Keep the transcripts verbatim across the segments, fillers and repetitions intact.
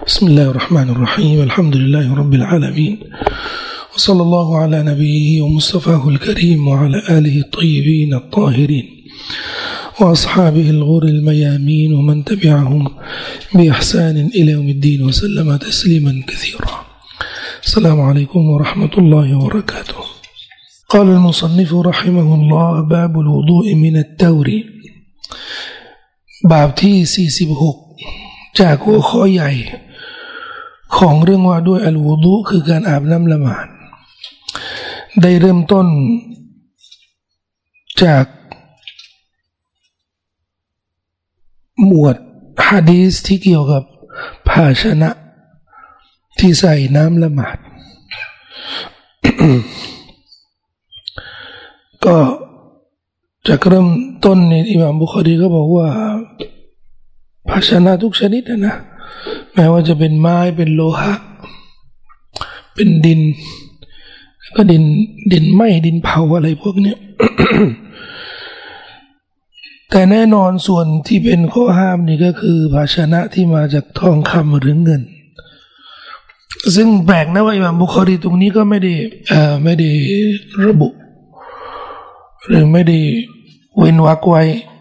بسم الله الرحمن الرحيم الحمد لله رب العالمين وصلى الله على نبيه ومصطفاه الكريم وعلى آله الطيبين الطاهرين وأصحابه الغر الميامين ومن تبعهم بإحسان إلى يوم الدين وسلم تسليما كثيرا. السلام عليكم ورحمة الله وبركاته. قال المصنف رحمه الله: باب الوضوء من التور. บาปที่สี่สิบหกจากหัวข้อใหญ่ของเรื่องว่าด้วยอัลวุดุคือการอาบน้ำละหมาดได้เริ่มต้นจากหมวดหะดีษที่เกี่ยวกับภาชนะที่ใส่น้ำละหมาด ก็จากเริ่มต้นนี่อิหม่ามบุคอรีก็บอกว่าภาชนะทุกชนิดนะแม้ว่าจะเป็นไม้เป็นโลหะเป็นดินก็ดินดินไหม้ดินเผาอะไรพวกนี้ แต่แน่นอนส่วนที่เป็นข้อห้ามนี่ก็คือภาชนะที่มาจากทองคำหรือเงินซึ่งแปลกนะว่าอิหม่ามบุคอรีตรงนี้ก็ไม่ได้เอ่อไม่ได้ระบุหรือไม่ได้เว้นวรรคไว้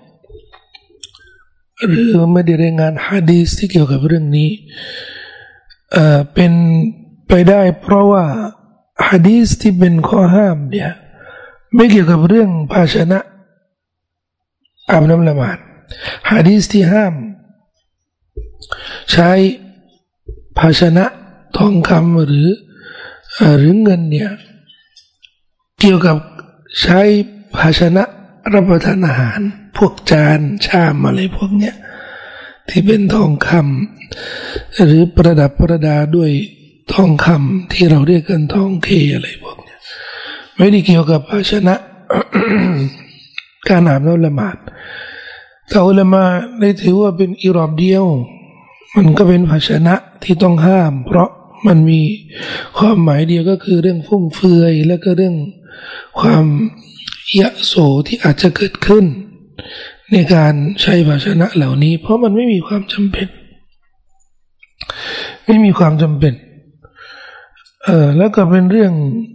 หรือไม่ได้รายงานหะดีษที่เกี่ยวกับเรื่องนี้เอ่อเป็นไปได้เพราะว่าหะดีษที่เป็นข้อห้ามเนี่ยไม่เกี่ยวกับเรื่องภาชนะอาบน้ำละหมาดหะดีษที่ห้ามใช้ภาชนะทองคำหรือหรือเงินเนี่ยเกี่ยวกับใช้ภาชนะรับประทานอาหารพวกจานชามอะไรพวกเนี้ยที่เป็นทองคำหรือประดับประดาด้วยทองคำที่เราเรียกกันทองเคอะไรพวกเนี้ยไม่ได้เกี่ยวกับภาชนะ การอาบน้ำละหมาดแต่อุลามะได้ถือว่าเป็นอิรอบเดียวมันก็เป็นภาชนะที่ต้องห้ามเพราะมันมีความหมายเดียวก็คือเรื่องฟุ่มเฟือยและก็เรื่องความยะโสที่อาจจะเกิดขึ้นในการใช้ภาชนะเหล่านี้เพราะมันไม่มีความจำเป็นไม่มีความจำเป็นเออแล้วก็เป็นเรื่อง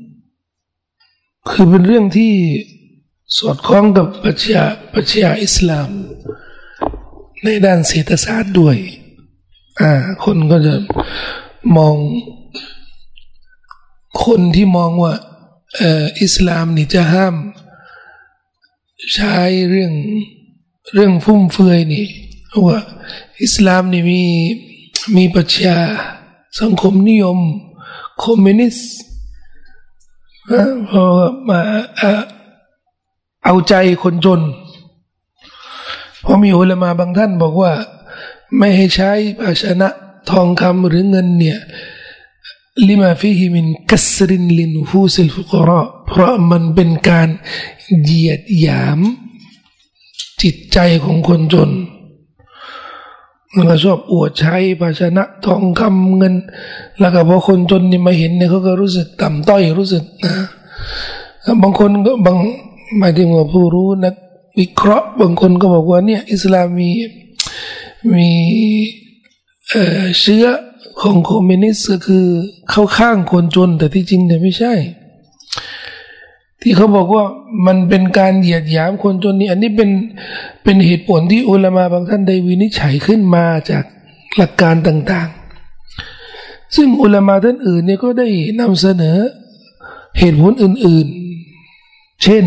คือเป็นเรื่องที่สอดคล้องกับปรัชญาปรัชญาอิสลามในด้านเศรษฐศาสตร์ด้วยอ่าคนก็จะมองคนที่มองว่าเอ่ออิสลามนี่จะห้ามใช้เรื่องเรื่องฟุ่มเฟือยนี่ว่าอิสลามนี่มีมีปรัชญาสังคมนิยมคอมมิวนิสต์พอมาเอาใจคนจนเพราะมีอุลามะบางท่านบอกว่าไม่ให้ใช้ภาชนะทองคำหรือเงินเนี่ยลิมาฟีฮิมินกัสรินลินูฟูซิลฟุกราเพราะมันเป็นการเหยียดหยามจิตใจของคนจนมันก็ชอบอวดใช้ภาชนะทองคำเงินแล้วก็พอคนจนนี่มาเห็นเนี่ยเขาก็รู้สึกต่ำต้อยรู้สึกนะบางคนก็บางหมายถึงว่าผู้รู้นักวิเคราะห์บางคนก็บอกว่าเนี่ยอิสลามมีมีเอ่อเชื้อของคอมมิวนิสต์ก็คือเข้าข้างคนจนแต่ที่จริงเนี่ยไม่ใช่ที่เขาบอกว่ามันเป็นการเหยียดหยามคนจนนี่อันนี้เป็นเป็นเหตุผลที่อุลามะบางท่านได้วินิจฉัยขึ้นมาจากหลักการต่างๆซึ่งอุลามะท่านอื่นเนี่ยก็ได้นำเสนอเหตุผลอื่นๆเช่น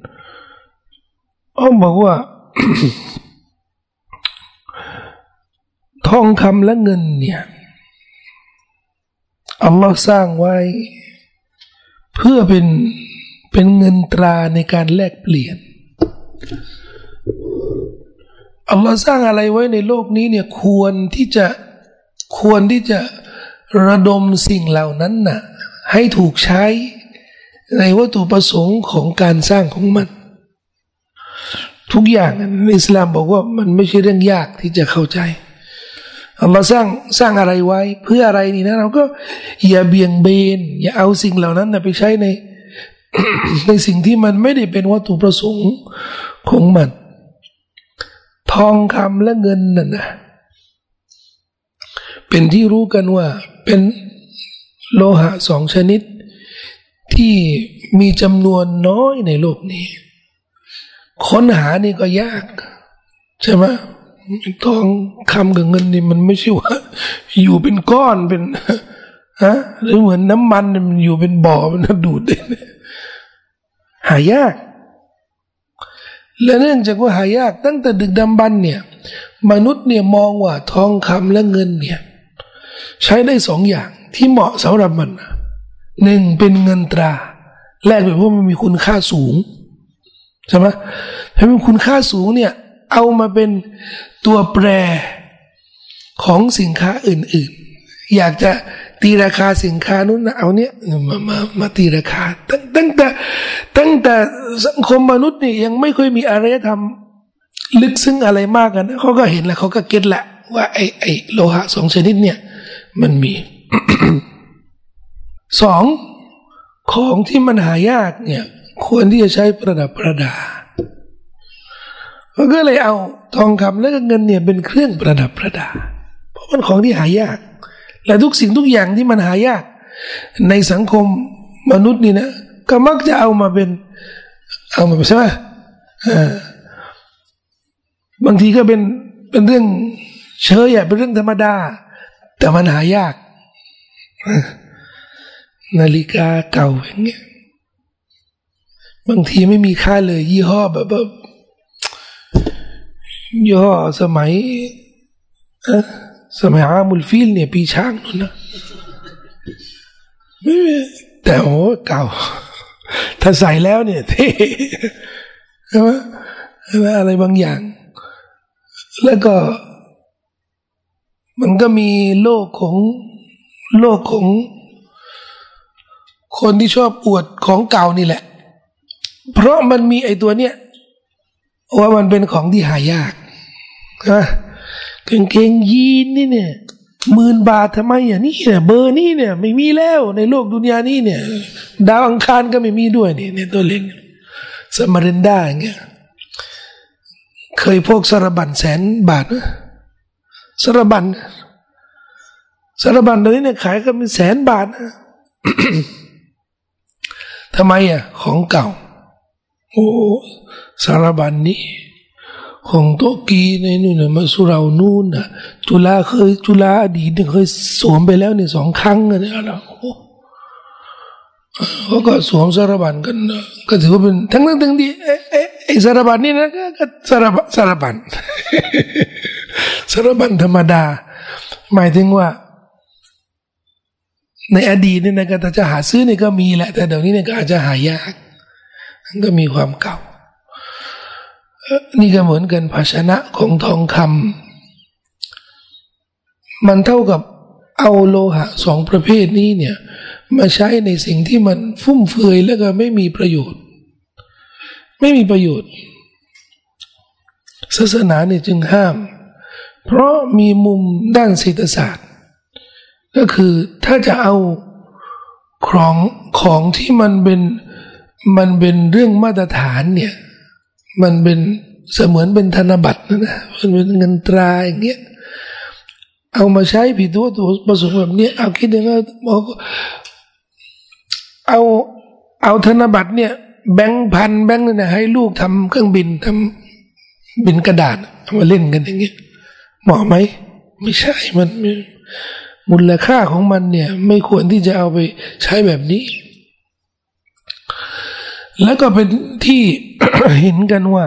อ้อมบอกว่า ทองคำและเงินเนี่ยอัลลอฮ์สร้างไว้เพื่อเป็นเป็นเงินตราในการแลกเปลี่ยนอัลลอฮ์สร้างอะไรไว้ในโลกนี้เนี่ยควรที่จะควรที่จะระดมสิ่งเหล่านั้นน่ะให้ถูกใช้ในวัตถุประสงค์ของการสร้างของมันทุกอย่างในอิสลามบอกว่ามันไม่ใช่เรื่องยากที่จะเข้าใจอัลลอฮ์สร้างสร้างอะไรไว้เพื่ออะไรนี่นะเราก็อย่าเบี่ยงเบนอย่าเอาสิ่งเหล่านั้นนะไปใช้ใน ในสิ่งที่มันไม่ได้เป็นวัตถุประสงค์ของมันทองคำและเงินนั่นนะเป็นที่รู้กันว่าเป็นโลหะสองชนิดที่มีจำนวนน้อยในโลกนี้ค้นหานี่ก็ยากใช่ไหมทองคำกับเงินนี่มันไม่ใช่ว่าอยู่เป็นก้อนเป็นฮะหรือเหมือนน้ำมันมันอยู่เป็นบ่อมันดูดได้หายากและเนื่องจากว่าหายากตั้งแต่ดึกดำบรรพ์เนี่ยมนุษย์เนี่ยมองว่าทองคำและเงินเนี่ยใช้ได้สองอย่างที่เหมาะสำหรับมันหนึ่งเป็นเงินตราแลกแบบว่ามันมีคุณค่าสูงใช่ไหมถ้ามีคุณค่าสูงเนี่ยเอามาเป็นตัวแปรของสินค้าอื่นๆอยากจะตีราคาสินค้านู้นนะเอาเนี้ยมามามาตีราคาตั้งตั้งแต่ตั้งแต่สังคมมนุษย์นี่ยังไม่ค่อยมีอารยธรรมลึกซึ้งอะไรมากกันนะเขาก็เห็นแล้วเขาก็เก็ตแหละว่าไอ้ไอ้โลหะสองชนิดเนี่ยมันมี สองของที่มันหายากเนี่ยควรที่จะใช้ประดับประดาก็เลยเอาทองคำและเงินเนี่ยเป็นเครื่องประดับประดาเพราะมันของที่หายากและทุกสิ่งทุกอย่างที่มันหายากในสังคมมนุษย์นี่นะก็มักจะเอามาเป็นเอามาใช่ไหมบางทีก็เป็นเป็นเรื่องเฉยอ่ะเป็นเรื่องธรรมดาแต่มันหายากนาฬิกาเก่าอย่างเงี้ยบางทีไม่มีค่าเลยยี่ห้อแบบแบบยี่ห้อสมัยสมัยอามุลฟิลเนี่ยปีช้างนู่นนะไม่แต่โอ้เก่าถ้าใส่แล้วเนี่ยเท่ใช่ไหมอะไรบางอย่างแล้วก็มันก็มีโลกของโลกของคนที่ชอบอวดของเก่านี่แหละเพราะมันมีไอ้ตัวเนี้ยว่ามันเป็นของที่หายากนะกางเกงยีนนี่เนี่ยหมื่นบาททำไมอ่ะนี่เนี่ยเบอร์นี่เนี่ยไม่มีแล้วในโลกดุนยานี้เนี่ยดาวอังคารก็ไม่มีด้วยนี่เนี่ยตัวเล็กสมารินดาอย่างเงี้ยเคยพกสารบัญแสนบาทนะสารบัญสารบัญตัวนี้เนี่ยขายก็เป็นแสนบาทนะ ทำไมอ่ะของเก่าโอ้สารบัญนี้ของโตกีในนู่นน่ะมาสุรานู่นน่ะจุฬาเคยจุฬาอดีตเคยสวมไปแล้วเนี่ยสองครั้งเนี่ยอะไรโอ้เขาก็สวมสารบัญกันก็ถือว่าเป็นทั้งนั้นทั้งที่ไอ้สารบัญนี่นะก็สารบัญสารบัญสารบัญธรรมดาหมายถึงว่าในอดีตเนี่ยนะก็ถ้าจะหาซื้อเนี่ยก็มีแหละแต่เดี๋ยวนี้เนี่ยก็อาจจะหายากก็มีความเก่านี่ก็เหมือนกันภาชนะของทองคำมันเท่ากับเอาโลหะสองประเภทนี้เนี่ยมาใช้ในสิ่งที่มันฟุ่มเฟือยแล้วก็ไม่มีประโยชน์ไม่มีประโยชน์ศาสนาเนี่ยจึงห้ามเพราะมีมุมด้านเศรษฐศาสตร์ก็คือถ้าจะเอาของของที่มันเป็นมันเป็นเรื่องมาตรฐานเนี่ยมันเป็นเสมือนเป็นธนบัตรนะนะมันเป็นเงินตราอย่างเงี้ยเอามาใช้ผิดตัวตัวประสงค์แบบนี้เอาคิดยังไงบอกเอาเอาธนบัตรเนี่ยแบงค์พันแบงค์เนี่ยให้ลูกทำเครื่องบินทำบินกระดาษเอามาเล่นกันอย่างเงี้ยเหมาะไหมไม่ใช่มันมูลค่าของมันเนี่ยไม่ควรที่จะเอาไปใช้แบบนี้แล้วก็เป็นที่ เห็นกันว่า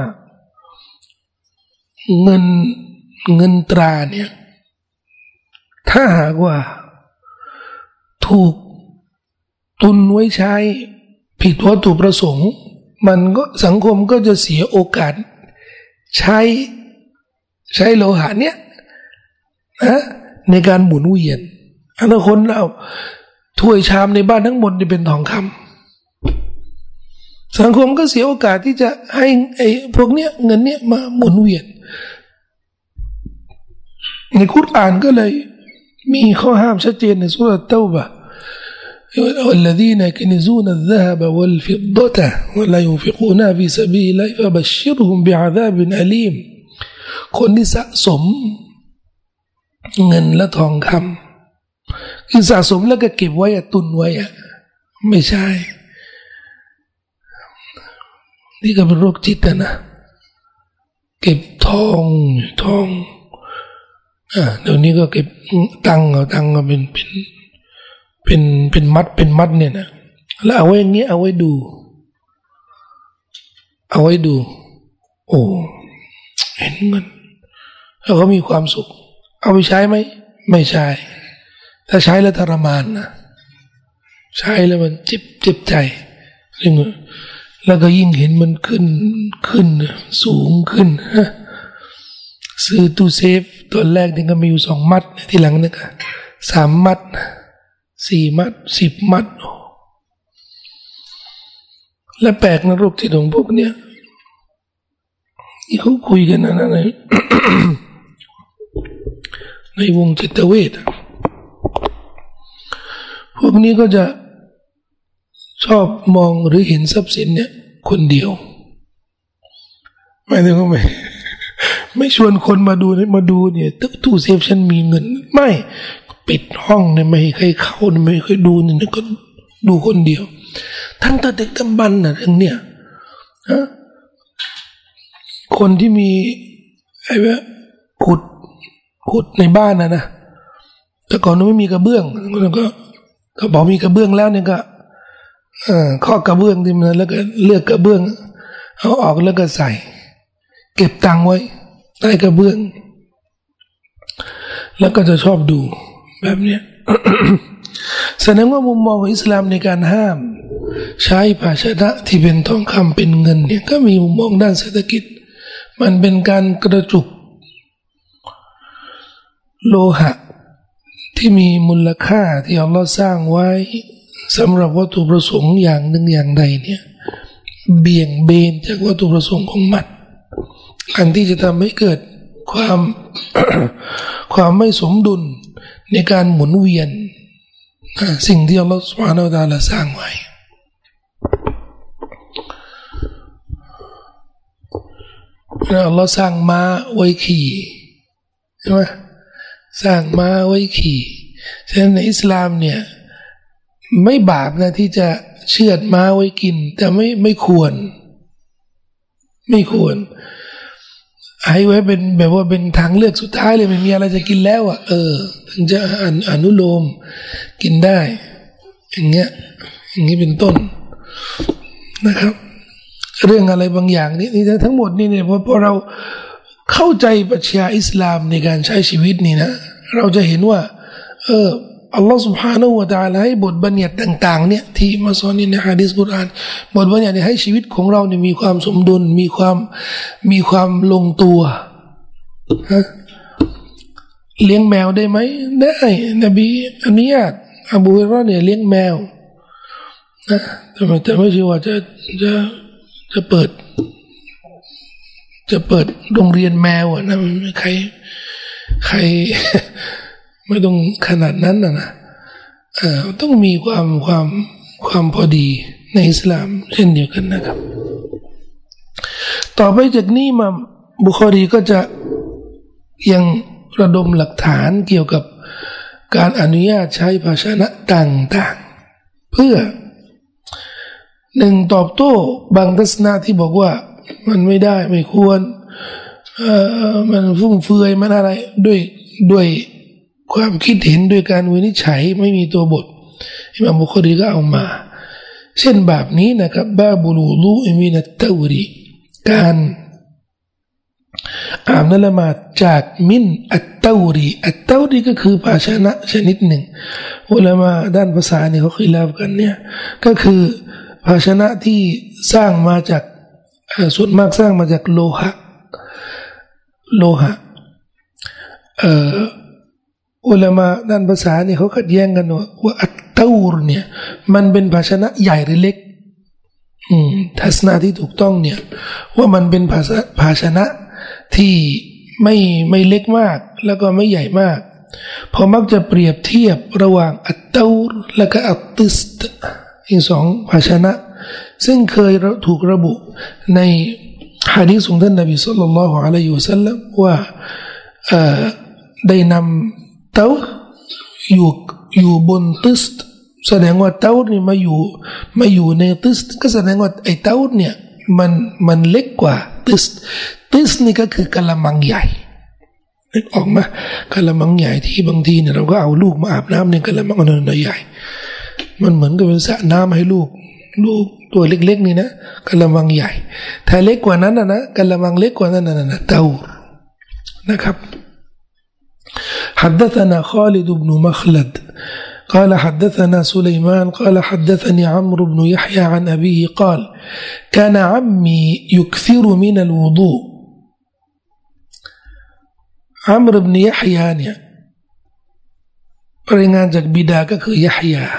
เงินเงินตราเนี่ยถ้าหากว่าถูกตุนไว้ใช้ผิดวัตถุประสงค์มันก็สังคมก็จะเสียโอกาสใช้ใช้โลหะเนี่ยนะในการหมุนเวียนอันนั้นคนเราถ้วยชามในบ้านทั้งหมดนี่เป็นทองคำสังคมก็เสียโอกาสที่จะให้ไอ้พวกเนี้ยเงินเนี้ยมาหมุนเวียนในคุรอานก็เลยมีข้อห้ามชัดเจนในสุเราะห์เตาบะห์والذين يكنزون الذهب والفضة ولا ينفقونها في سبيل الله فبشرهم بعذاب أليم คนที่สะสมเงินและทองคำคือสะสมแล้วก็เก็บไว้อะตุนไว้อะไม่ใช่นี่ก็เป็นโรคจิตนะเก็บทองทองอ่าเดี๋ยวนี้ก็เก็บตังค์เอาตังค์ก็เป็นเป็นเป็นเป็นมัดเป็นมัดเนี่ยนะแล้วเอาไว้อย่างนี้เอาไว้ดูเอาไว้ดูโอ้เห็นเงินแล้วก็มีความสุขเอาไปใช้ไหมไม่ใช่ถ้าใช้แล้วทรมานนะใช้แล้วมันเจ็บเจ็บใจจริงแล้วก็ยิ่งเห็นมันขึ้นขึ้นสูงขึ้นฮะซื้อตู้เซฟตัวแรกนี่ก็มีอยู่สองมัดที่หลังนี่ก็สามมัดสี่มัดสิบมัดและแปลกนะโรคจิตของพวกเนี้ยที่เขาคุยกันนะนะใน ในวงจิตเวชพวกนี้ก็จะชอบมองหรือเห็นทรัพย์สินเนี่ยคนเดียวไม่ถึงก็ไม่ไม่ชวนคนมาดูมาดูเนี่ยตู้เซฟฉันมีเงินไม่ปิดห้องเนี่ยไม่ให้ใครเข้าไม่ให้ใครดูเนี่ยก็ดูคนเดียวทั้งตาเด็กตำบันนะเรื่องเนี่ยฮะคนที่มีไอ้แบบขุดขุดในบ้านนะนะแต่ก่อนไม่มีกระเบื้องแล้วก็ก็บอกมีกระเบื้องแล้วเนี่ยก็เอ่อข้อกระเบื้องที่มันแล้วก็เลือกกระเบื้องเอาออกแล้วก็ใส่เก็บตังค์ไว้ใต้กระเบื้องแล้วก็จะชอบดูแบบเนี้ย แสดงว่ามุมมองของอิสลามในการห้ามใช้ภาชนะที่เป็นทองคำเป็นเงินเนี่ยก็มีมุมมองด้านเศรษฐกิจมันเป็นการกระจุกโลหะที่มีมูลค่าที่อัลลอฮ์สร้างไว้สำหรับวัตถุประสงค์อย่างหนึ่งอย่างใดเนี่ยเบี่ยงเบนจากวัตถุประสงค์ของมันอันที่จะทำให้เกิดความ ความไม่สมดุลในการหมุนเวียนสิ่งที่อัลลอฮฺซุบฮานะฮูวะตะอาลาสร้างไว้อัลลอฮฺสร้างม้าไว้ขี่ใช่ไหมสร้างม้าไว้ขี่ฉะนั้นในอิสลามเนี่ยไม่บาปนะที่จะเชือดม้าไว้กินแต่ไม่ไม่ควรไม่ควรให้ไว้เป็นแบบว่าเป็นทางเลือกสุดท้ายเลยไม่มีอะไรจะกินแล้วอ่ะเออถึงจะอนุอนุโลมกินได้อย่างเงี้ยอย่างนี้เป็นต้นนะครับเรื่องอะไรบางอย่างนี่นี่ทั้งหมดนี่เนี่ยพอพอเราเข้าใจปรัชญาอิสลามในการใช้ชีวิตนี่นะเราจะเห็นว่าเอออัลลอฮฺ سبحانه และ تعالى ให้บทบัญญัติต่างๆเนี่ยที่มาสอนในหะดีษกุรอานบทบัญญัติให้ชีวิตของเราเนี่ยมีความสมดุลมีความมีความลงตัวฮะเลี้ยงแมวได้ไหมได้นบีอนุญาตอบูฮุรอยเราะห์เนี่ยเลี้ยงแมวนะแต่ไม่แต่ไม่ใช่ว่าจะจะจะเปิดจะเปิดโรงเรียนแมวอ่ะนะใครใครไม่ต้องขนาดนั้นนะนะเอ่อต้องมีความความความพอดีในอิสลามเช่นเดียวกันนะครับต่อไปจากนี้มาบุคอรีก็จะยังระดมหลักฐานเกี่ยวกับการอนุญาตใช้ภาชนะต่างๆเพื่อหนึ่งตอบโต้บางทัศนะที่บอกว่ามันไม่ได้ไม่ควรเอ่อมันฟุ่มเฟือยมันอะไรด้วยด้วยความคิดเห็นด้วยการวินิจฉัยไม่มีตัวบทอิหม่ามบุคอรีก็เอามาเช่นแบบนี้นะครับบาบุลวุดูมินัตตาวรีการอาบน้ำละหมาดจากมินอัตตาวรีอัตตาวรีก็คือภาชนะชนิดหนึ่งอุลามะด้านภาษาเนี่ยเขาคิดแล้วกันเนี่ยก็คือภาชนะที่สร้างมาจากส่วนมากสร้างมาจากโลหะโลหะเอ่ออุลามะด้านภาษาเนี่ยเขาขัดแย้งกันว่าว่าอัตตาวรเนี่ยมันเป็นภาชนะใหญ่หรือเล็กอืมทัศนะที่ถูกต้องเนี่ยว่ามันเป็นภาษาภาชนะที่ไม่ไม่เล็กมากแล้วก็ไม่ใหญ่มากพอมักจะเปรียบเทียบระหว่างอัตตาวรและก็อัตติสต์อีกสองภาชนะซึ่งเคยถูกระบุในหะดีษของท่านนบีศ็อลลัลลอฮุอะลัยฮิวะซัลลัมว่าเอ่อได้นำเตาอยู่อยู่บนติสแสดงว่าเตานี่มาอยู่มาอยู่ในติสก็แสดงว่าไอ้เตาเนี่ยมันมันเล็กกว่าติสติสนี่ก็คือกะละมังใหญ่นึกออกมากะละมังใหญ่ที่บางทีเนี่ยเราก็เอาลูกมาอาบน้ำในกะละมังอันนั้นใหญ่มันเหมือนกับเป็นสระน้ำให้ลูกลูกตัวเล็กๆนี่นะกะละมังใหญ่ถ้าเล็กกว่านั้นนะนะกะละมังเล็กกว่านั้นนะนะเตานะครับ حدثنا خالد بن مخلد قال حدثنا سليمان قال حدثني عمرو بن يحيى عن أبيه قال كان عمي يكثر من الوضوء عمرو بن يحيى เนี่ยรายงานจากบิดาก็คือยะฮยา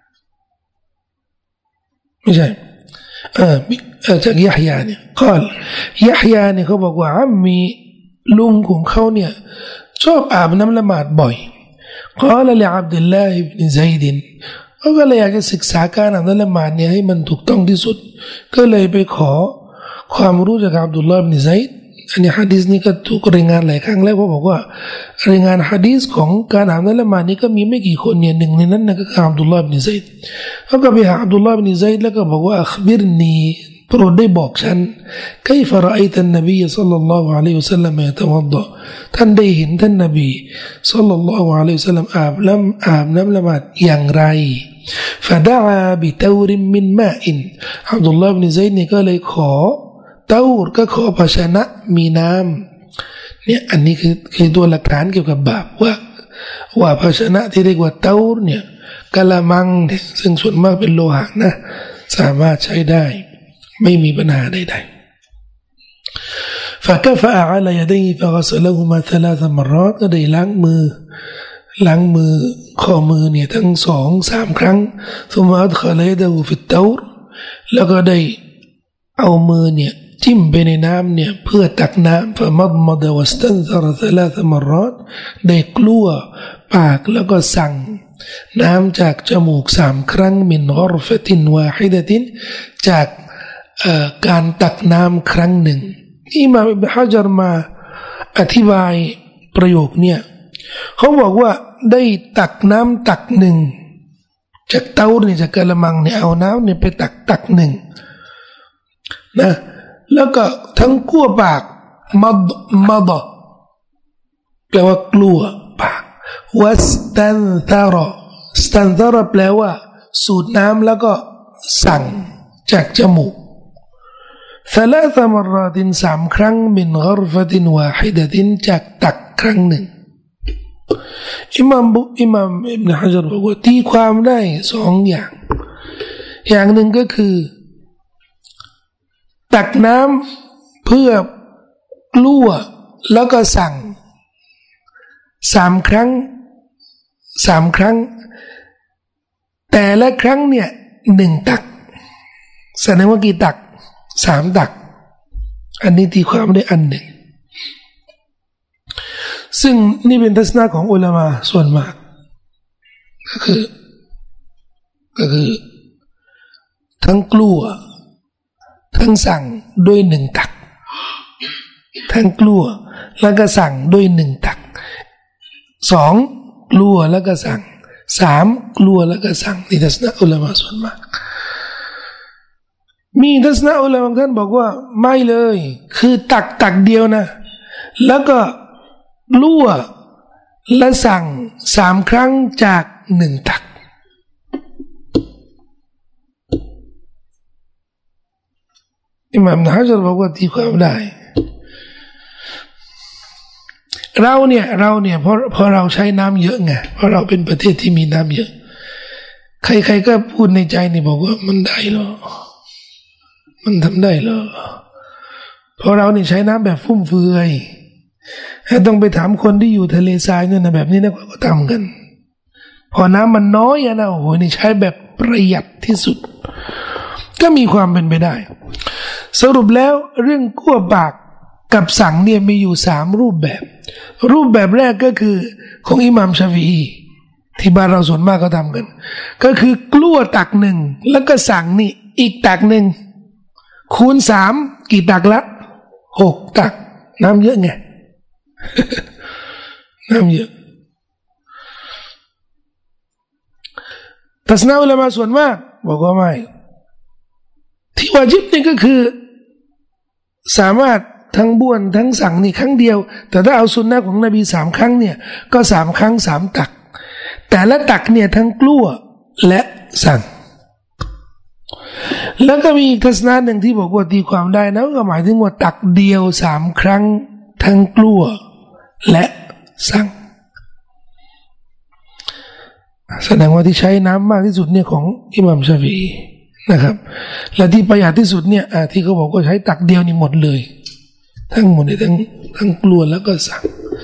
ไม่ใช่เออจากยะฮยาเนี่ยกล่าวยะฮยาเนี่ยเขาบอกว่าอัมมีลุงของเขาเนี่ยชอบอาบน้ำละหมาดบ่อยกล่าวเลยอับดุลลาฮิบเนซัยดินเขาก็เลยอยากจะศึกษาการอาบน้ำละหมาดเนี่ยให้มันถูกต้องที่สุดก็เลยไปขอความรู้จากอับดุลลาฮิบเนซัยดอันนี้ฮะดีษนี้ก็ถูกรายงานหลายครั้งแล้วเขาบอกว่ารายงานฮะดีษของการอาบน้ำละหมาดนี้ก็มีไม่กี่คนเนี่ยหนึ่งในนั้นนะก็คืออับดุลลาฮิบเนซัยดเขาก็ไปหาอับดุลลาฮิบเนซัยดแล้วก็บอกว่าอัคบิรนีโปรดได้บอกฉันكيف رأيت النبي صلى الله عليه وسلم يتوضأ ท่านได้เห็นท่านนบีصلى الله عليه وسلم อาบน้ำอาบน้ำละหมาดอย่างไร فدعا بتور من ماء อับดุลลาห์ บิน ซัยดเนี่ยก็เลยขอเตาก็ขอภาชนะมีน้ำเนี่ยอันนี้คือคือตัวหลักฐานเกี่ยวกับบาปว่าว่าภาชนะที่เรียกว่าเตาเนี่ยกะละมังเนี่ยซึ่งส่วนมากเป็นโลหะนะสามารถใช้ได้ไม่มีปัญหาใดๆ فكفأ على يديه فغسلهما ثلاث مرات ก็ได้ล้างมือล้างมือข้อมือเนี่ยทั้งสองสามครั้ง ثم أدخل يده في التور แล้วก็ได้เอามือเนี่ยจิ้มไปในน้ำเนี่ยเพื่อตักน้ำ فمضمض واستنثر ثلاث مرات ได้กลั้วปากแล้วก็สั่งน้ำจากจมูกสามครั้ง من غرفة واحدة จากการตักน้ำครั้งหนึ่งอิหม่ามอิบนุฮะญัรมาอธิบายประโยคเนี่ยเขาบอกว่าได้ตักน้ำตักหนึ่งจากเตาเนี่ยจากกะละมังเนี่ยเอาน้ำเนี่ยไปตักตักหนึ่งนะแล้วก็ทั้งกั้วปากมัดมัดแปลว่ากลัวปากวัสตันซาระสตันซาระแปลว่าสูดน้ำแล้วก็สั่งจากจมูกثلاث مرات สามครั้ง من غرفة واحدة จากตักครั้งหนึ่งอิหม่ามอิหม่ามอิบนุฮะญัรบอกว่าตีความได้สองอย่างอย่างหนึ่งก็คือตักน้ำเพื่อกลั้วแล้วก็สั่งสามครั้งสามครั้งแต่ละครั้งเนี่ยหนึ่งตักแสดงว่ากี่ตักสามตักอันนี้ตีความได้อันหนึ่งซึ่งนี่เป็นทัศนะของอุลามะส่วนมากก็คือก็คือทั้งกลัวทั้งสั่งด้วยหนึ่งตักทั้งกลัวแล้วก็สั่งด้วยหนึ่งตักสองกลัวแล้วก็สั่งสามกลัวแล้วก็สั่งนี่ทัศนะอุลามะส่วนมากมีทัศนะอุลามะท่านบอกว่าไม่เลยคือตักตักเดียวนะแล้วก็ลั่วและสั่งสามครั้งจากหนึ่งตักอิหม่ามอิบนุฮะญัรบอกว่าตีความได้เราเนี่ยเราเนี่ยเพราะเพราะเราใช้น้ำเยอะไงเพราะเราเป็นประเทศที่มีน้ำเยอะใครๆก็พูดในใจนี่บอกว่ามันได้หรอมันทำได้เหรอเพราะเราเนี่ยใช้น้ำแบบฟุ่มเฟือยถ้าต้องไปถามคนที่อยู่ทะเลทรายเนี่ยนะแบบนี้นะก็ทำกันพอน้ำมันน้อยอะนะโอ้โหนี่ใช้แบบประหยัดที่สุดก็มีความเป็นไปได้สรุปแล้วเรื่องกั้วปากกับสั่งเนี่ยมีอยู่สามรูปแบบรูปแบบแรกก็คือของอิหม่ามชาฟิอีที่บ้านเราส่วนมากเขาทำกันก็คือกลั้วตักหนึ่งแล้วก็สั่งนี่อีกตักหนึ่งคูณสามกี่ตักละหกตักน้ำเยอะไงน้ำเยอะทัศนะอุลามะส่วนมากบอกว่าไม่ที่วาญิบนี่ก็คือสามารถทั้งบ้วนทั้งสั่งนี่ครั้งเดียวแต่ถ้าเอาสุนนะของนบีสามครั้งเนี่ยก็สามครั้งสามตักแต่ละตักเนี่ยทั้งกลั้วและสั่งแล้วก็มีอีกทัศนะหนึ่งที่บอกว่าตีความได้นะก็หมายถึงว่าตักเดียวสามครั้งทั้งกลั้วและสั่งแสดงว่าที่ใช้น้ำมากที่สุดเนี่ยของอิหม่ามชาฟิอีนะครับและที่ประหยัดที่สุดเนี่ยที่เขาบอกว่าใช้ตักเดียวนี่หมดเลยทั้งหมดเลยทั้งทั้งกลัวแล้วก็สั่ง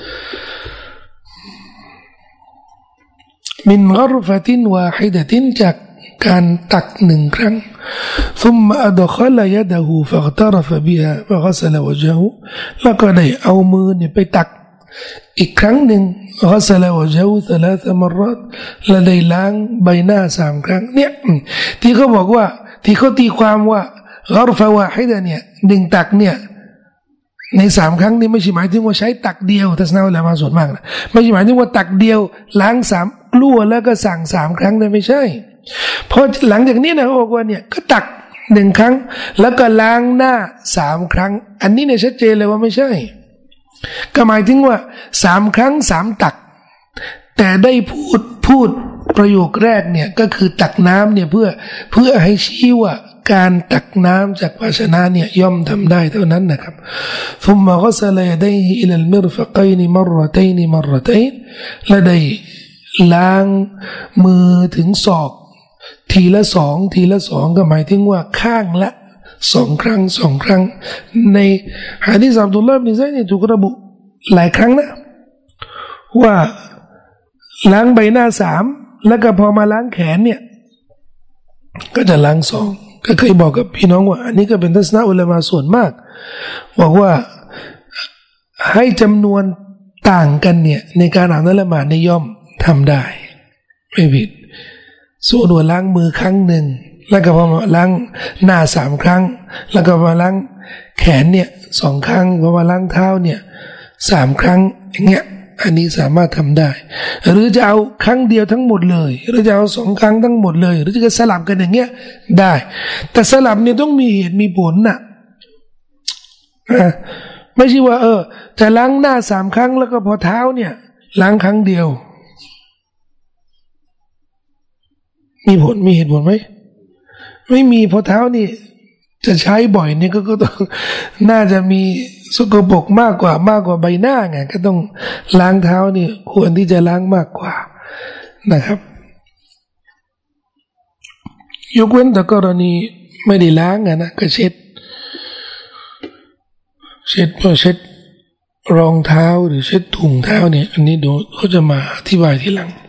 มินกรฟะตินวาฮิดะตินจากการตักหนึ่งครั้ง ثم أدخل يده فاغترف بها فغسل وجهه แล้วก็ได้เอามือเนี่ยไปตักอีกครั้งหนึ่ง غسل وجهه ثلاث مرات และได้ล้างใบหน้าสามครั้งเนี่ยที่เขาบอกว่าที่เขาตีความว่ากรฟะวาฮิดะเนี่ยหนึ่งตักเนี่ยในสามครั้งนี้ไม่ใช่หมายถึงว่าใช้ตักเดียวทัศนะอุลามะส่วนมากนะไม่ใช่หมายถึงว่าตักเดียวล้างสามกลั้วแล้วก็สั่งสามครั้งเลยไม่ใช่เพราะหลังจากนี้นะเขาบอกว่าเนี่ยก็ตักหนึ่งครั้งแล้วก็ล้างหน้าสามครั้งอันนี้เนี่ยชัดเจนเลยว่าไม่ใช่ก็หมายถึงว่าสามครั้งสามตักแต่ได้พูดพูดประโยคแรกเนี่ยก็คือตักน้ำเนี่ยเพื่อเพื่อให้ชี้ว่าการตักน้ำจากภาชนะเนี่ยย่อมทำได้เท่านั้นนะครับ ثم غسل يديه إلى المرفقين مرتين مرتين และได้ล้างมือถึงศอกทีละสองทีละสองก็หมายถึงว่าข้างละสองครั้งสองครั้งในหะดีษอับดุลลาห์ บินซัยด์นี่ถูกระบุหลายครั้งนะว่าล้างใบหน้าสามแล้วก็พอมาล้างแขนเนี่ยก็จะล้างสองก็เคยบอกกับพี่น้องว่าอันนี้ก็เป็นทัศนะอุลามะส่วนมากบอกว่าให้จำนวนต่างกันเนี่ยในการอ่านละหมาดในย่อมทำได้ไม่ผิดส่วนว่าล้างมือครั้งหนึ่งแล้วก็พอมาล้างหน้าสามครั้งแล้วก็มาล้างแขนเนี่ยสองครั้งพอมาล้างเท้าเนี่ยสามครั้งอย่างเงี้ยอันนี้สามารถทำได้หรือจะเอาครั้งเดียวทั้งหมดเลยหรือจะเอาสองครั้งทั้งหมดเลยหรือจะสลับกันอย่างเงี้ยได้แต่สลับเนี่ยต้องมีเหตุมีผลน่ะไม่ใช่ว่าเออจะล้างหน้าสามครั้งแล้วก็พอเท้าเนี่ยล้างครั้งเดียวมีผลมีเหตุผลไหมไม่มีพอเท้านี่จะใช้บ่อยเนี่ยก็ก็ต้องน่าจะมีสกปรกมากกว่ามากกว่าใบหน้าไงก็ต้องล้างเท้านี่ควรที่จะล้างมากกว่านะครับยกเว้นแต่กรณีไม่ได้ล้างอ่ะนะก็เช็ดเช็ดพอเช็ดรองเท้าหรือเช็ดถุงเท้าเนี่ยอันนี้เดี๋ยวเขาจะมาอธิบายทีหลัง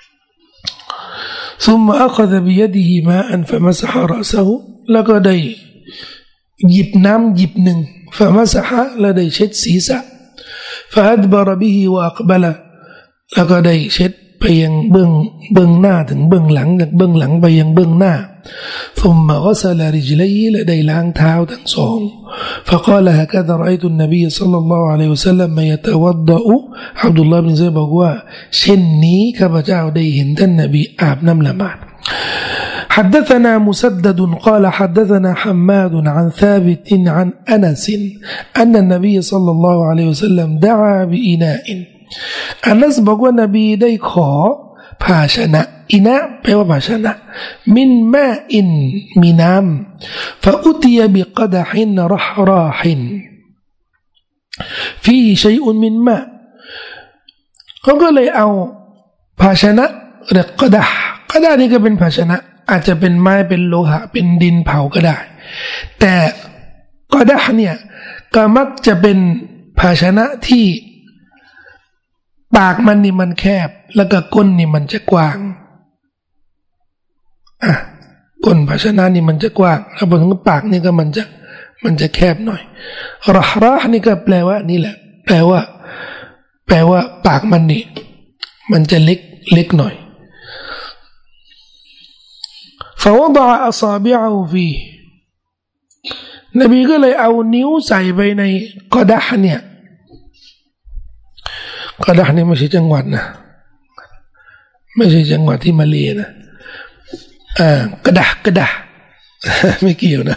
ثم أخذ بيده ماء فمسح رأسه แล้วก็ได้หยิบน้ำหยิบหนึ่ง فمسح แล้วได้เช็ดศีรษะ فأدبر به وأقبل แล้วก็ได้เช็ดไปยังเบื้องเบื้องหน้าถึงเบื้องหลังจากเบื้องหลังไปยังเบื้องหน้า ثم غسل رجليه และได้ล้างเท้าทั้งสอง فقال هكذا رأيت النبي صلى الله عليه وسلم يتوضأ อับดุลลาห์ บินซัยด์บอกว่าเช่นนี้ข้าพเจ้าได้เห็นท่านนบีอาบน้ำละหมาด حدثنا مسدد قال حدثنا حماد عن ثابت عن أنس أن النبي صلى الله عليه وسلم دعا بإناء أنس บอกว่านบีได้ขอภาชนะอินะแปลว่าภาชนะมินมาอินมีน้ำฟะอุติยบิกดะฮินรหราฮินฟีชัยอุนมินมาเขาก็เลยเอาภาชนะหรือกดะกดะนี่ก็เป็นภาชนะอาจจะเป็นไม้เป็นโลหะเป็นดินเผาก็ได้แต่กดะเนี่ยก็มักจะเป็นภาชนะที่ปากมันนี่มันแคบแล้วก็ก้นนี่มันจะกว้างอ่ะก้นภาชนะนี่มันจะกว้างแล้วบนของปากนี่ก็มันจะมันจะแคบหน่อยรหราห์นี่ก็แปลว่านี่แหละแปลว่าแปลว่าปากมันนี่มันจะเล็กเล็กหน่อย فوضع أصابعه فيه นบีก็เลยเอานิ้วใส่ไปในกอดะห์เนี่ยกระดาษนี่ไม่ใช่จังหวัดนะไม่ใช่จังหวัดที่มาเลนะอ่ากระดาษกระดาษไม่เกี่ยวนะ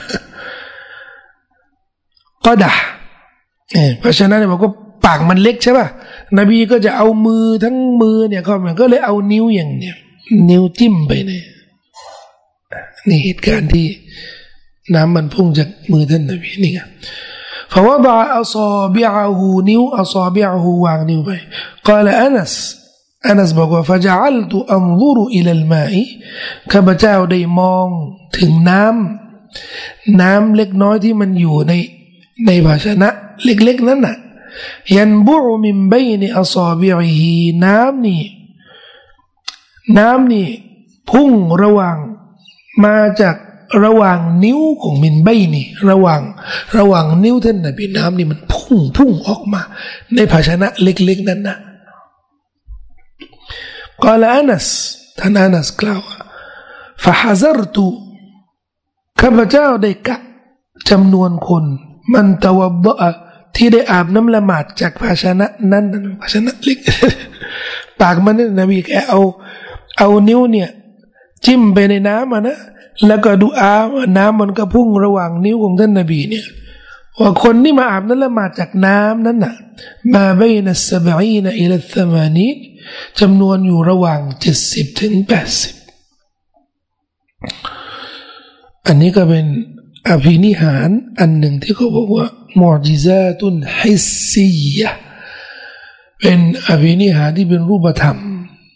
กระดาษเพราะฉะนั้นบอกว่าปากมันเล็กใช่ป่ะนบีก็จะเอามือทั้งมือเนี่ยเขาก็เลยเอานิ้วอย่างเนี้ยนิ้วจิ้มไปเนี่ยนี่เหตุการณ์ที่น้ำมันพุ่งจากมือท่านนบีนี่ไงفوضع أصابعه نيو أصابعه وعن نيو بي قال أنس أنس بقى فجعلت أنظر إلى الماء كبتاو دي مองถึงน้ำน้ำเล็กน้อยที่มันอยู่ในในภาชนะเล็กๆนั้นน่ะยันบุอมินบัยนอัศอบิอิฮิน้ำนี่น้ำนี่พุ่งระหว่างมาจากระหว่างนิ้วของมินใบนี่ระหว่างระหว่างนิ้วท่านนบีน้ำนี่มันพุ่งพุ่งออกมาในภาชนะเล็กๆนั้นนะกล่าวอานัสท่านอานัสกล่าวฟะฮะซัรตุข้าพเจ้าได้กะจำนวนคนมันตะวัดดะที่ได้อาบน้ำละหมาดจากภาชนะนั้นภาชนะเล็กปากมันนี่นบีแกเอาเอานิ้วเนี่ยจิ้มไปในน้ำอ่ะนะแล้วก็ดูอาน้ำมันก็พุ่งระหว่างนิ้วของท่านนบีเนี่ยว่าคนที่มาอาบนั้นละหมาดจากน้ำนั้นน่ะมาบัยนัสซะบะอีนอิลัสซะมานีนจำนวนอยู่ระหว่างเจ็ดสิบถึงแปดสิบอันนี้ก็เป็นอภินิหารอันหนึ่งที่เขาบอกว่ามุอ์ญิซาตุนฮิสซียะเป็นอภินิหารที่เป็นรูปธรรม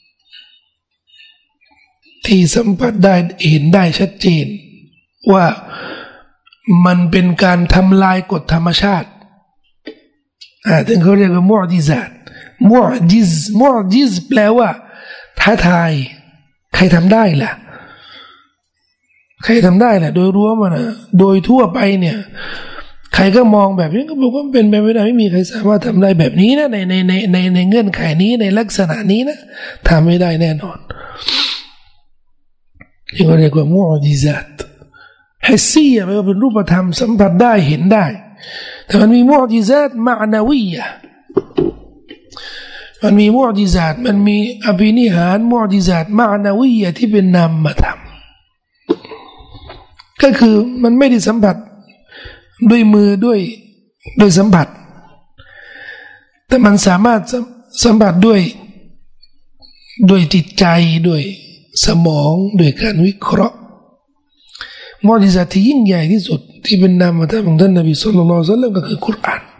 ที่สัมผัสได้เห็นได้ชัดเจนว่ามันเป็นการทำลายกฎธรรมชาติอ่าถึงเขาเรียกว่ามุอ์ญิซาตมุอ์ญิซมุอ์ญิซแปลว่าท้าทายใครทำได้ล่ะใครทำได้ล่ะโดยรวมนะโดยทั่วไปเนี่ยใครก็มองแบบนี้ก็บอกว่าเป็นไปไม่ได้ไม่มีใครสามารถทำได้แบบนี้นะในในในในในเงื่อนไขนี้ในลักษณะนี้นะทำไม่ได้แน่นอนที่เขาเรียกว่ามุอ์ญิซาตฮิสซียะแปลว่าเป็นรูปธรรมสัมผัสได้เห็นได้แต่มันมีมุอ์ญิซาตมะนาวียะมันมีมุอ์ญิซาตมันมีอภินิหารมุอ์ญิซาตมะนาวียะที่เป็นนามธรรมก็คือมันไม่ได้สัมผัสด้วยมือด้วยด้วยสัมผัสแต่มันสามารถสัมผัสด้วยด้วยจิตใจด้วยสมองด้วยการวิเคราะห์มุอ์ญิซาตที่ยิ่งใหญ่ที่สุดที่เป็นนามธรรมของท่านนบีศ็อลลัลลอฮุอะลัยฮิวะซัลลัมก็คือกุรอาน